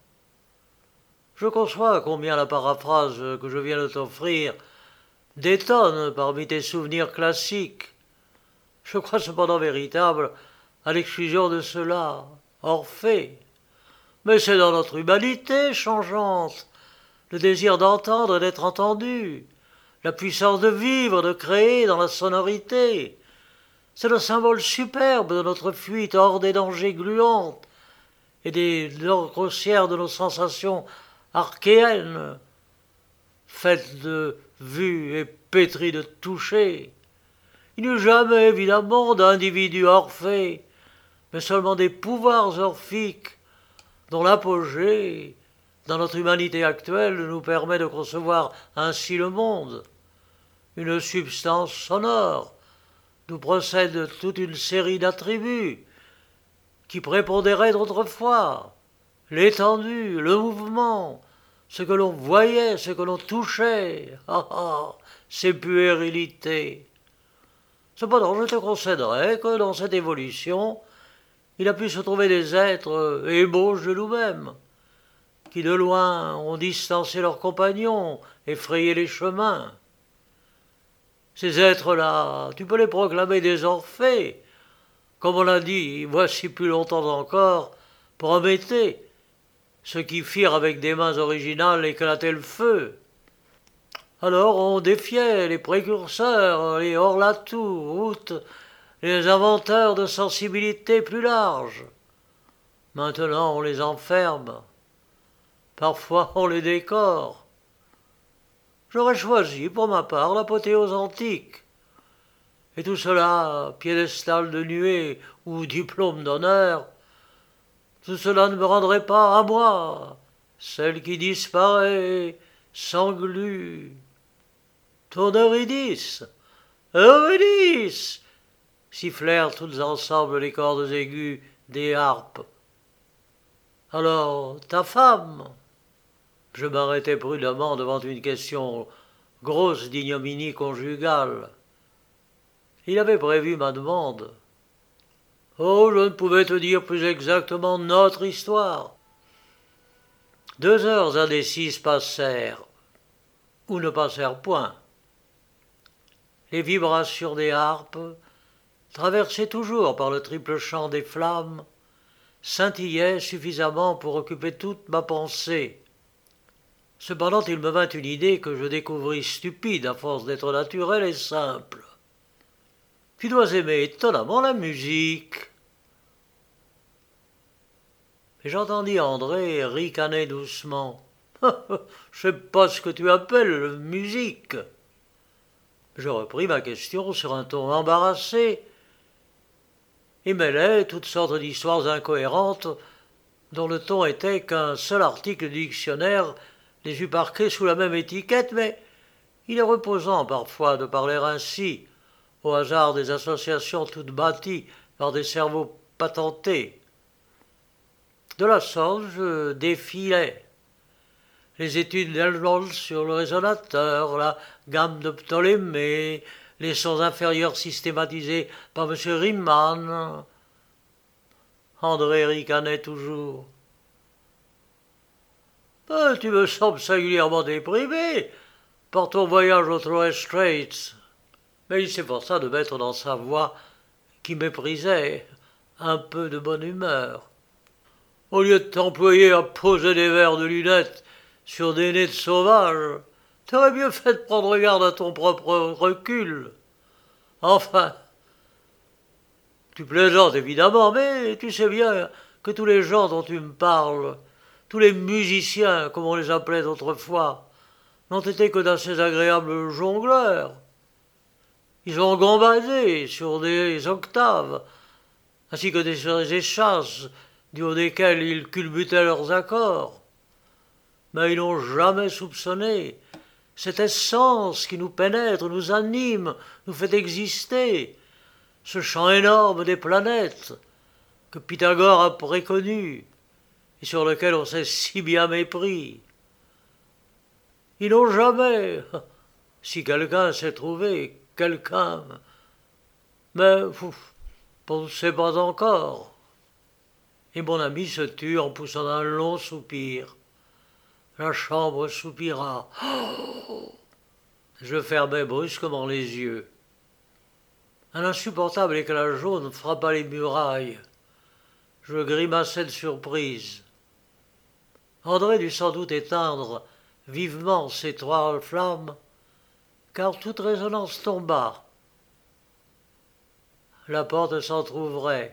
Je conçois combien la paraphrase que je viens de t'offrir détonne parmi tes souvenirs classiques. Je crois cependant véritable à l'exclusion de cela, Orphée. Mais c'est dans notre humanité changeante, le désir d'entendre et d'être entendu, la puissance de vivre, de créer dans la sonorité. C'est le symbole superbe de notre fuite hors des dangers gluantes et des dents grossières de nos sensations archéennes, faites de vue et pétries de toucher. Il n'y eut jamais, évidemment, d'individus Orphée, mais seulement des pouvoirs orphiques, dont l'apogée, dans notre humanité actuelle, nous permet de concevoir ainsi le monde. Une substance sonore, d'où procède toute une série d'attributs qui prépondéraient d'autrefois, l'étendue, le mouvement, ce que l'on voyait, ce que l'on touchait. Ah ah, ces puérilités. Cependant, je te concéderai que dans cette évolution, il a pu se trouver des êtres ébauches de nous-mêmes, qui de loin ont distancé leurs compagnons et frayé les chemins. Ces êtres-là, tu peux les proclamer des Orphées, comme on l'a dit, voici plus longtemps encore, Prométhée, ceux qui firent avec des mains originales éclater le feu. Alors on défiait les précurseurs, les hors-la-tour, les inventeurs de sensibilité plus large. Maintenant on les enferme. Parfois on les décore. J'aurais choisi pour ma part l'apothéose antique. Et tout cela, piédestal de nuée ou diplôme d'honneur, tout cela ne me rendrait pas à moi, celle qui disparaît, s'englue. Ton Eurydice, Eurydice, sifflèrent toutes ensemble les cordes aiguës des harpes. Alors, ta femme? Je m'arrêtai prudemment devant une question grosse d'ignominie conjugale. Il avait prévu ma demande. Oh, je ne pouvais te dire plus exactement notre histoire. Deux heures indécises passèrent, ou ne passèrent point. Les vibrations des harpes, traversées toujours par le triple chant des flammes, scintillaient suffisamment pour occuper toute ma pensée. Cependant, il me vint une idée que je découvris stupide à force d'être naturelle et simple. Tu dois aimer étonnamment la musique. Et j'entendis André ricaner doucement. Je sais pas ce que tu appelles musique. Je repris ma question sur un ton embarrassé et mêlai toutes sortes d'histoires incohérentes dont le ton était qu'un seul article du dictionnaire les eût marquées sous la même étiquette, mais il est reposant parfois de parler ainsi, au hasard des associations toutes bâties par des cerveaux patentés. De la sorte, je défilais. Les études d'Helmholtz sur le résonateur, la gamme de Ptolémée, les sons inférieurs systématisés par M. Riemann. André ricanait toujours. Ben, tu me sembles singulièrement déprimé par ton voyage aux Torres Straits. Mais il s'efforça de mettre dans sa voix, qui méprisait, un peu de bonne humeur. Au lieu de t'employer à poser des verres de lunettes sur des nez de sauvages, t'aurais mieux fait de prendre garde à ton propre recul. Enfin, tu plaisantes évidemment, mais tu sais bien que tous les gens dont tu me parles, tous les musiciens, comme on les appelait autrefois, n'ont été que d'assez agréables jongleurs. Ils ont gambadé sur des octaves, ainsi que des échasses du haut desquelles ils culbutaient leurs accords. Mais ils n'ont jamais soupçonné cette essence qui nous pénètre, nous anime, nous fait exister, ce champ énorme des planètes que Pythagore a préconnu et sur lequel on s'est si bien mépris. Ils n'ont jamais, si quelqu'un s'est trouvé, quelqu'un, mais ouf, on ne sait pas encore. Et mon ami se tut en poussant un long soupir. La chambre soupira. Oh, je fermai brusquement les yeux. Un insupportable éclat jaune frappa les murailles. Je grimaçai de surprise. André dut sans doute éteindre vivement ces trois flammes, car toute résonance tomba. La porte s'entr'ouvrait.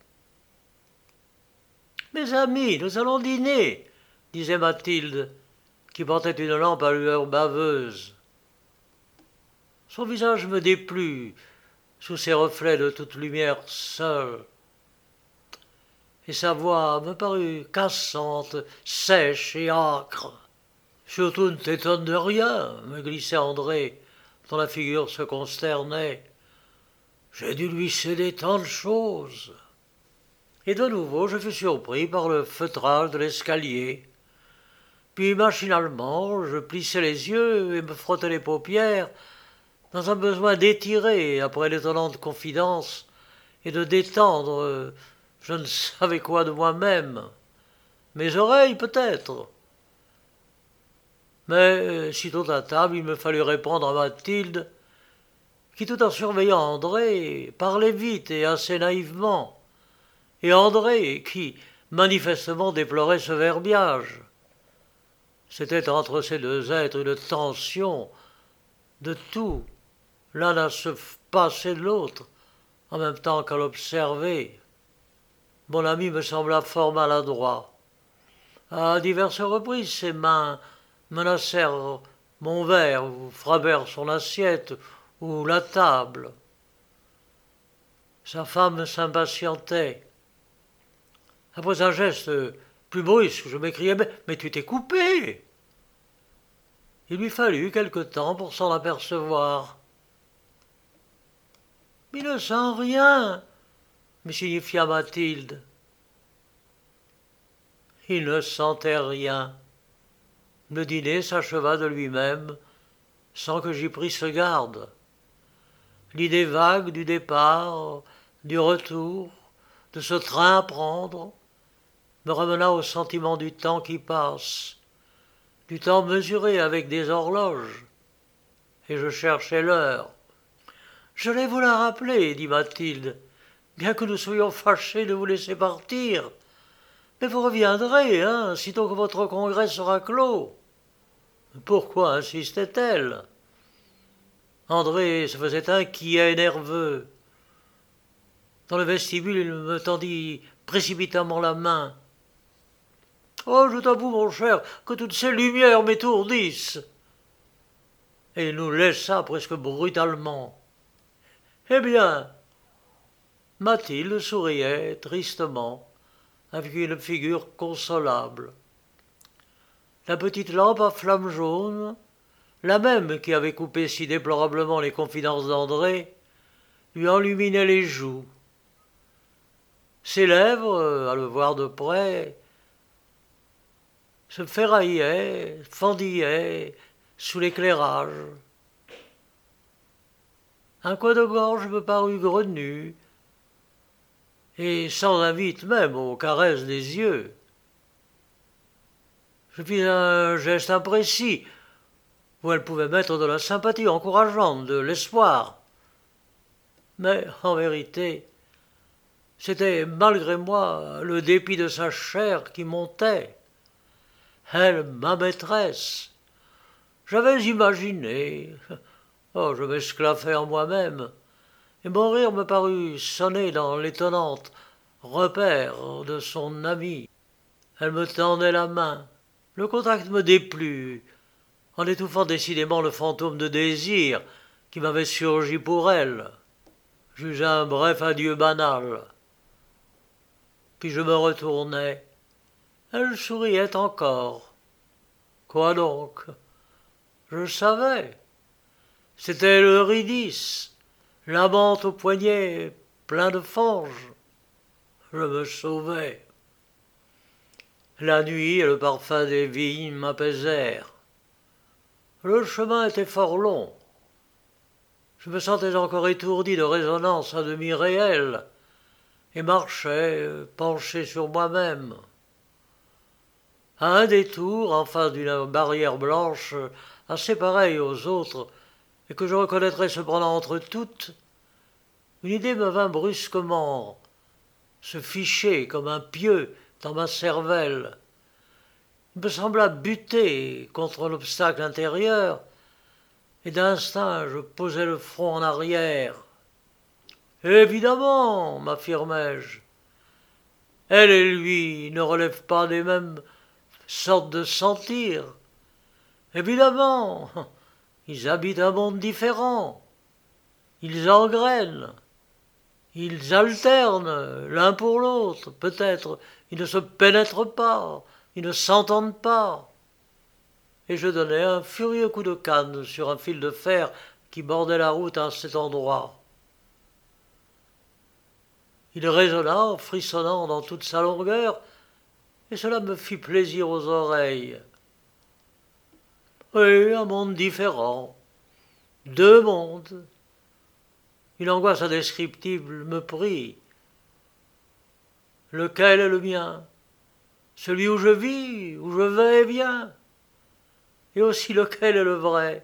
« Mes amis, nous allons dîner !» disait Mathilde, qui portait une lampe à lueur baveuse. Son visage me déplut, sous ces reflets de toute lumière seule. Et sa voix me parut cassante, sèche et âcre. « Surtout ne t'étonne de rien, » me glissait André, dont la figure se consternait. « J'ai dû lui céder tant de choses. » Et de nouveau, je fus surpris par le feutrage de l'escalier. Puis, machinalement, je plissai les yeux et me frottai les paupières dans un besoin d'étirer, après l'étonnante confidence, et de détendre, je ne savais quoi de moi-même. Mes oreilles, peut-être. Mais, sitôt à table, il me fallut répondre à Mathilde, qui, tout en surveillant André, parlait vite et assez naïvement. Et André, qui, manifestement, déplorait ce verbiage. C'était entre ces deux êtres une tension de tout, l'un à se passer de l'autre, en même temps qu'à l'observer. Mon ami me sembla fort maladroit. À diverses reprises, ses mains menacèrent mon verre ou frappèrent son assiette ou la table. Sa femme s'impatientait. Après un geste plus brusque, je m'écriai mais, mais tu t'es coupé. Il lui fallut quelque temps pour s'en apercevoir. Il ne sent rien, me signifia Mathilde. Il ne sentait rien. Le dîner s'acheva de lui-même, sans que j'y prisse garde. L'idée vague du départ, du retour, de ce train à prendre, me ramena au sentiment du temps qui passe, du temps mesuré avec des horloges, et je cherchais l'heure. « Je vais vous la rappeler, dit Mathilde, bien que nous soyons fâchés de vous laisser partir. Mais vous reviendrez, hein, sitôt que votre congrès sera clos. » Pourquoi insistait-elle? André se faisait inquiet et nerveux. Dans le vestibule, il me tendit précipitamment la main. « Oh, je t'avoue, mon cher, que toutes ces lumières m'étourdissent. » Et il nous laissa presque brutalement. Eh bien, Mathilde souriait tristement, avec une figure consolable. La petite lampe à flamme jaune, la même qui avait coupé si déplorablement les confidences d'André, lui enluminait les joues. Ses lèvres, à le voir de près, se ferraillaient, fendillaient sous l'éclairage. Un coin de gorge me parut grenu, et sans invite même aux caresses des yeux. Je fis un geste imprécis, où elle pouvait mettre de la sympathie encourageante, de l'espoir. Mais, en vérité, c'était malgré moi le dépit de sa chair qui montait. Elle, ma maîtresse. J'avais imaginé. Oh, je m'esclaffais en moi-même, et mon rire me parut sonner dans l'étonnante repère de son amie. Elle me tendait la main. Le contact me déplut, en étouffant décidément le fantôme de désir qui m'avait surgi pour elle. J'eus un bref adieu banal. Puis je me retournai. Elle souriait encore. Quoi donc? Je savais. C'était l'Eurydice, l'amante au poignet plein de fange. Je me sauvai. La nuit et le parfum des vignes m'apaisèrent. Le chemin était fort long. Je me sentais encore étourdi de résonances à demi réelles et marchais penché sur moi-même. À un détour, en face d'une barrière blanche assez pareille aux autres et que je reconnaîtrais cependant entre toutes, une idée me vint brusquement, se ficher comme un pieu dans ma cervelle. Il me sembla buter contre l'obstacle intérieur, et d'instinct je posai le front en arrière. « Évidemment, m'affirmai-je, elle et lui ne relèvent pas des mêmes sortes de sentir. Évidemment, ils habitent un monde différent. Ils engrainent. Ils alternent l'un pour l'autre. Peut-être ils ne se pénètrent pas. Ils ne s'entendent pas. » Et je donnai un furieux coup de canne sur un fil de fer qui bordait la route à cet endroit. Il résonna, frissonnant dans toute sa longueur, et cela me fit plaisir aux oreilles. Oui, un monde différent. Deux mondes. Une angoisse indescriptible me prit. Lequel est le mien? Celui où je vis, où je vais et viens? Et aussi lequel est le vrai?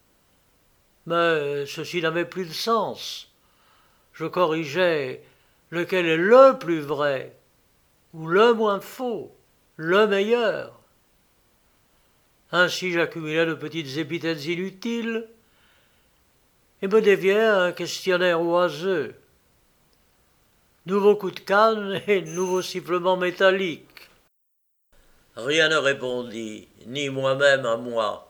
Mais ceci n'avait plus de sens. Je corrigeais lequel est le plus vrai, ou le moins faux, le meilleur. Ainsi j'accumulais de petites épithètes inutiles et me déviais à un questionnaire oiseux. Nouveau coup de canne et nouveau sifflement métallique. Rien ne répondit, ni moi-même à moi.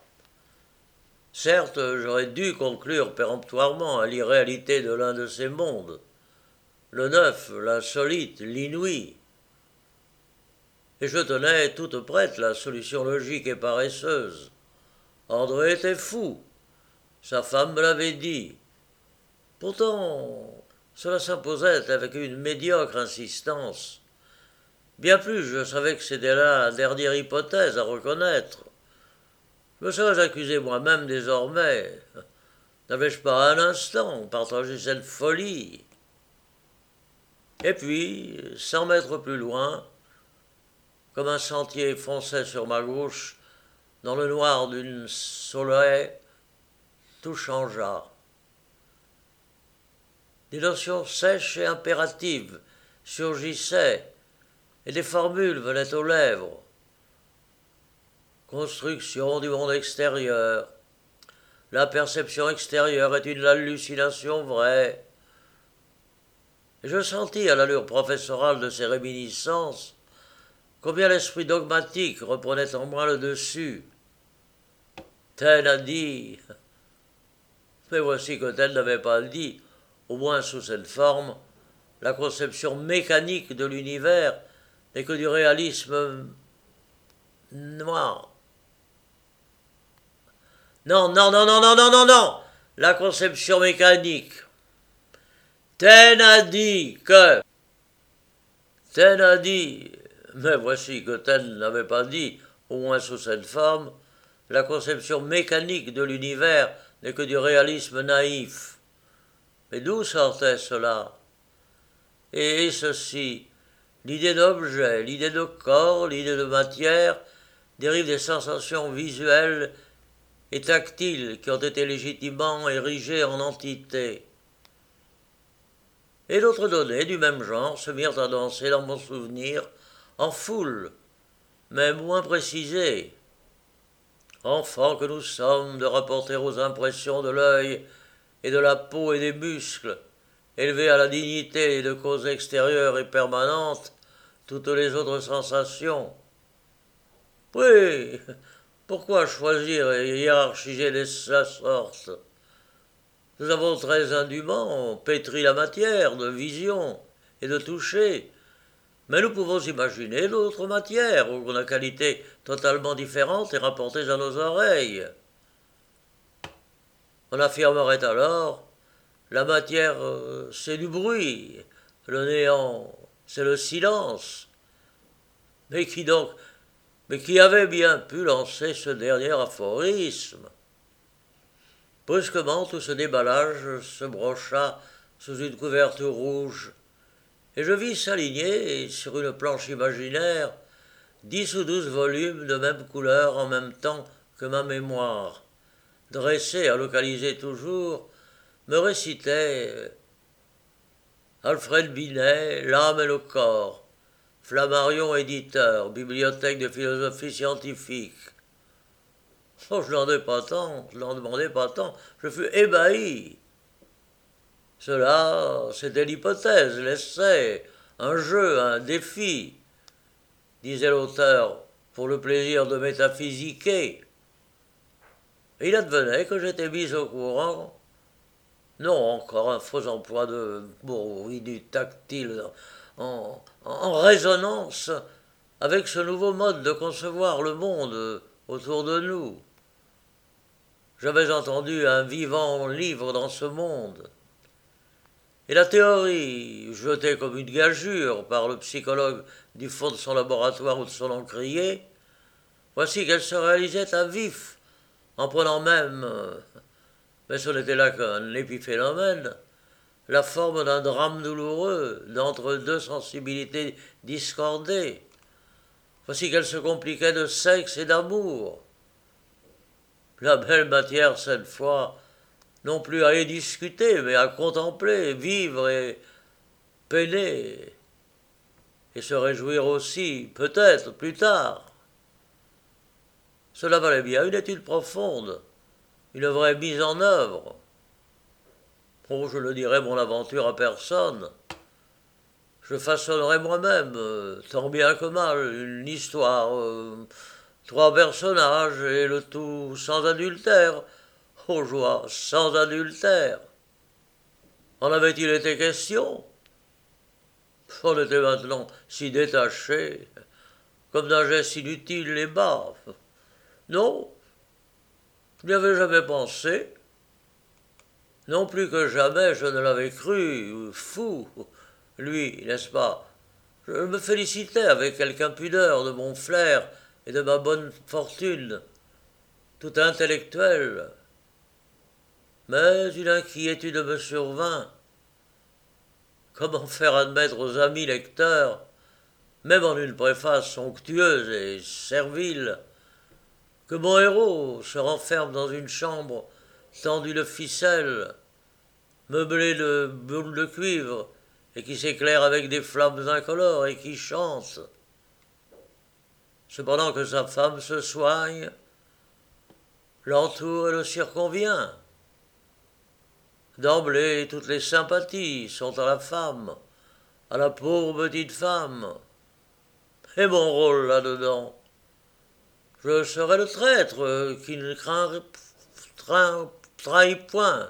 Certes, j'aurais dû conclure péremptoirement à l'irréalité de l'un de ces mondes. le neuf, l'insolite, l'inouï. Et je tenais toute prête la solution logique et paresseuse. André était fou, sa femme me l'avait dit. Pourtant, cela s'imposait avec une médiocre insistance. Bien plus, je savais que c'était là la dernière hypothèse à reconnaître. Je me serais accusé moi-même désormais. N'avais-je pas un instant partagé cette folie? Et puis, cent mètres plus loin, comme un sentier fonçait sur ma gauche, dans le noir d'une soleil, tout changea. Des notions sèches et impératives surgissaient, et des formules venaient aux lèvres. Construction du monde extérieur. La perception extérieure est une hallucination vraie. Et je sentis à l'allure professorale de ces réminiscences combien l'esprit dogmatique reprenait en moi le dessus. Taine a dit, mais voici que Taine n'avait pas dit, au moins sous cette forme, la conception mécanique de l'univers n'est que du réalisme noir. Non, non, non, non, non, non, non, non, la conception mécanique. Taine a dit que... Taine a dit, mais voici que Taine n'avait pas dit, au moins sous cette forme, la conception mécanique de l'univers n'est que du réalisme naïf. Mais d'où sortait cela? Et ceci, l'idée d'objet, l'idée de corps, l'idée de matière, dérivent des sensations visuelles et tactiles qui ont été légitimement érigées en entités. Et d'autres données du même genre se mirent à danser dans mon souvenir en foule, mais moins précisées. Enfants que nous sommes de rapporter aux impressions de l'œil et de la peau et des muscles, élevés à la dignité de causes extérieures et permanentes, toutes les autres sensations. Oui, pourquoi choisir et hiérarchiser de la sorte? Nous avons très indûment pétri la matière de vision et de toucher, mais nous pouvons imaginer d'autres matières aux qualités totalement différentes et rapportées à nos oreilles. On affirmerait alors, la matière, c'est du bruit, le néant, c'est le silence. Mais qui donc, mais qui avait bien pu lancer ce dernier aphorisme? Brusquement, tout ce déballage se brocha sous une couverture rouge, et je vis s'aligner sur une planche imaginaire dix ou douze volumes de même couleur en même temps que ma mémoire, dressée à localiser toujours, me récitait Alfred Binet, L'âme et le corps, Flammarion éditeur, Bibliothèque de philosophie scientifique. Oh, je n'en ai pas tant, je n'en demandais pas tant, je fus ébahi. Cela, c'était l'hypothèse, l'essai, un jeu, un défi, disait l'auteur, pour le plaisir de métaphysiquer. Et il advenait que j'étais mis au courant, non encore un faux emploi de mots du tactile, en, en résonance avec ce nouveau mode de concevoir le monde autour de nous. J'avais entendu un vivant livre dans ce monde. Et la théorie, jetée comme une gageure par le psychologue du fond de son laboratoire ou de son encrier, voici qu'elle se réalisait à vif, en prenant même, mais ce n'était là qu'un épiphénomène, la forme d'un drame douloureux d'entre deux sensibilités discordées. Voici qu'elle se compliquait de sexe et d'amour. La belle matière, cette fois, non plus à y discuter, mais à contempler, vivre et peiner, et se réjouir aussi, peut-être, plus tard. Cela valait bien une étude profonde, une vraie mise en œuvre. Oh, je ne dirai mon aventure à personne. Je façonnerai moi-même, euh, tant bien que mal, une histoire, euh, trois personnages, et le tout sans adultère. Oh joie, sans adultère. En avait-il été question? On était maintenant si détachés, comme d'un geste inutile les baffes. Non, je n'y avais jamais pensé. Non plus que jamais je ne l'avais cru fou, lui, n'est-ce pas? Je me félicitais avec quelque impudeur de mon flair et de ma bonne fortune, tout intellectuelle. Mais une inquiétude me survint. Comment faire admettre aux amis lecteurs, même en une préface somptueuse et servile, que mon héros se renferme dans une chambre tendue de ficelle, meublée de boules de cuivre, et qui s'éclaire avec des flammes incolores et qui chante. Cependant que sa femme se soigne, l'entoure et le circonvient. D'emblée, toutes les sympathies sont à la femme, à la pauvre petite femme. Et mon rôle là-dedans, je serai le traître qui ne craint, train, trahit point,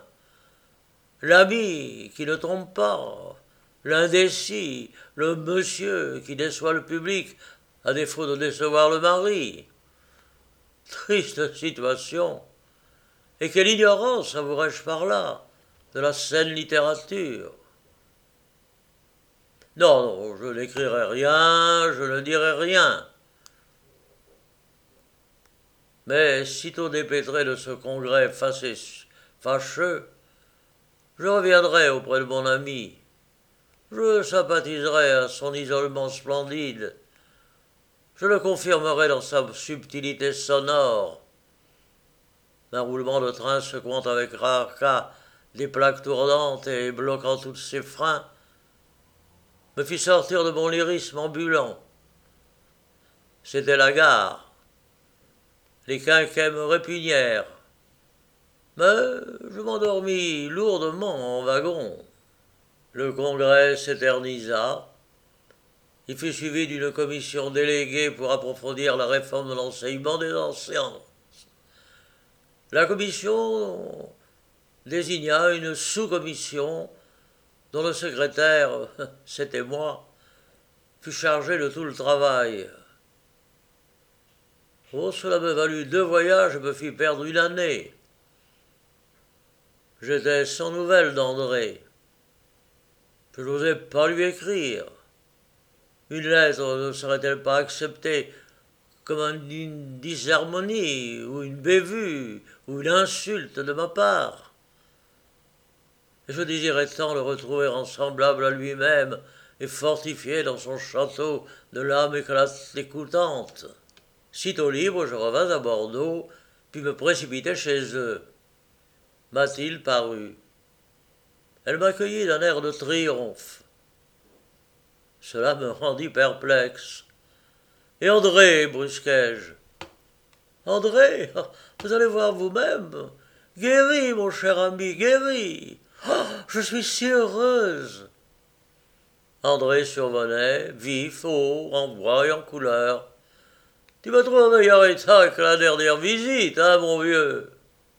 l'ami qui ne trompe pas, l'indécis, le monsieur qui déçoit le public à défaut de décevoir le mari. Triste situation. Et quelle ignorance avouerai-je par là de la saine littérature. Non, non, je n'écrirai rien, je ne dirai rien. Mais sitôt dépêtré de ce congrès fâcheux, je reviendrai auprès de mon ami. Je sympathiserai à son isolement splendide. Je le confirmerai dans sa subtilité sonore. Un roulement de train secouant avec fracas des plaques tournantes et bloquant tous ses freins me fit sortir de mon lyrisme ambulant. C'était la gare. Les quinquets me répugnèrent. Mais je m'endormis lourdement en wagon. Le congrès s'éternisa. Il fut suivi d'une commission déléguée pour approfondir la réforme de l'enseignement des anciens. La commission désigna une sous-commission dont le secrétaire, c'était moi, fut chargé de tout le travail. Oh, cela me valut deux voyages et me fit perdre une année. J'étais sans nouvelles d'André. Je n'osais pas lui écrire. Une lettre ne serait-elle pas acceptée comme une disharmonie, ou une bévue, ou une insulte de ma part? Et je désirais tant le retrouver semblable à lui-même et fortifié dans son château de l'âme écoutante. Sitôt libre, je revins à Bordeaux, puis me précipitai chez eux. Mathilde parut. Elle m'accueillit d'un air de triomphe. Cela me rendit perplexe. Et André, brusquai-je. André, vous allez voir vous-même. Guéri, mon cher ami, guéri. Oh, je suis si heureuse. André survenait, vif, haut, en voix et en couleur. Tu me trouves en meilleur état que la dernière visite, hein, mon vieux?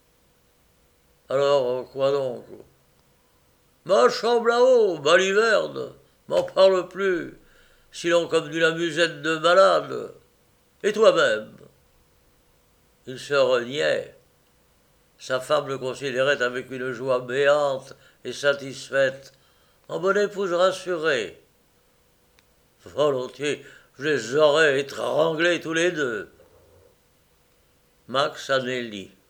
Alors, quoi donc? Ma chambre là-haut, baliverne, m'en parle plus, sinon comme d'une amusette de malade. Et toi-même? Il se reniait. Sa femme le considérait avec une joie béante et satisfaite, en bonne épouse rassurée. Volontiers, je les aurais étranglés tous les deux. Max Anelli.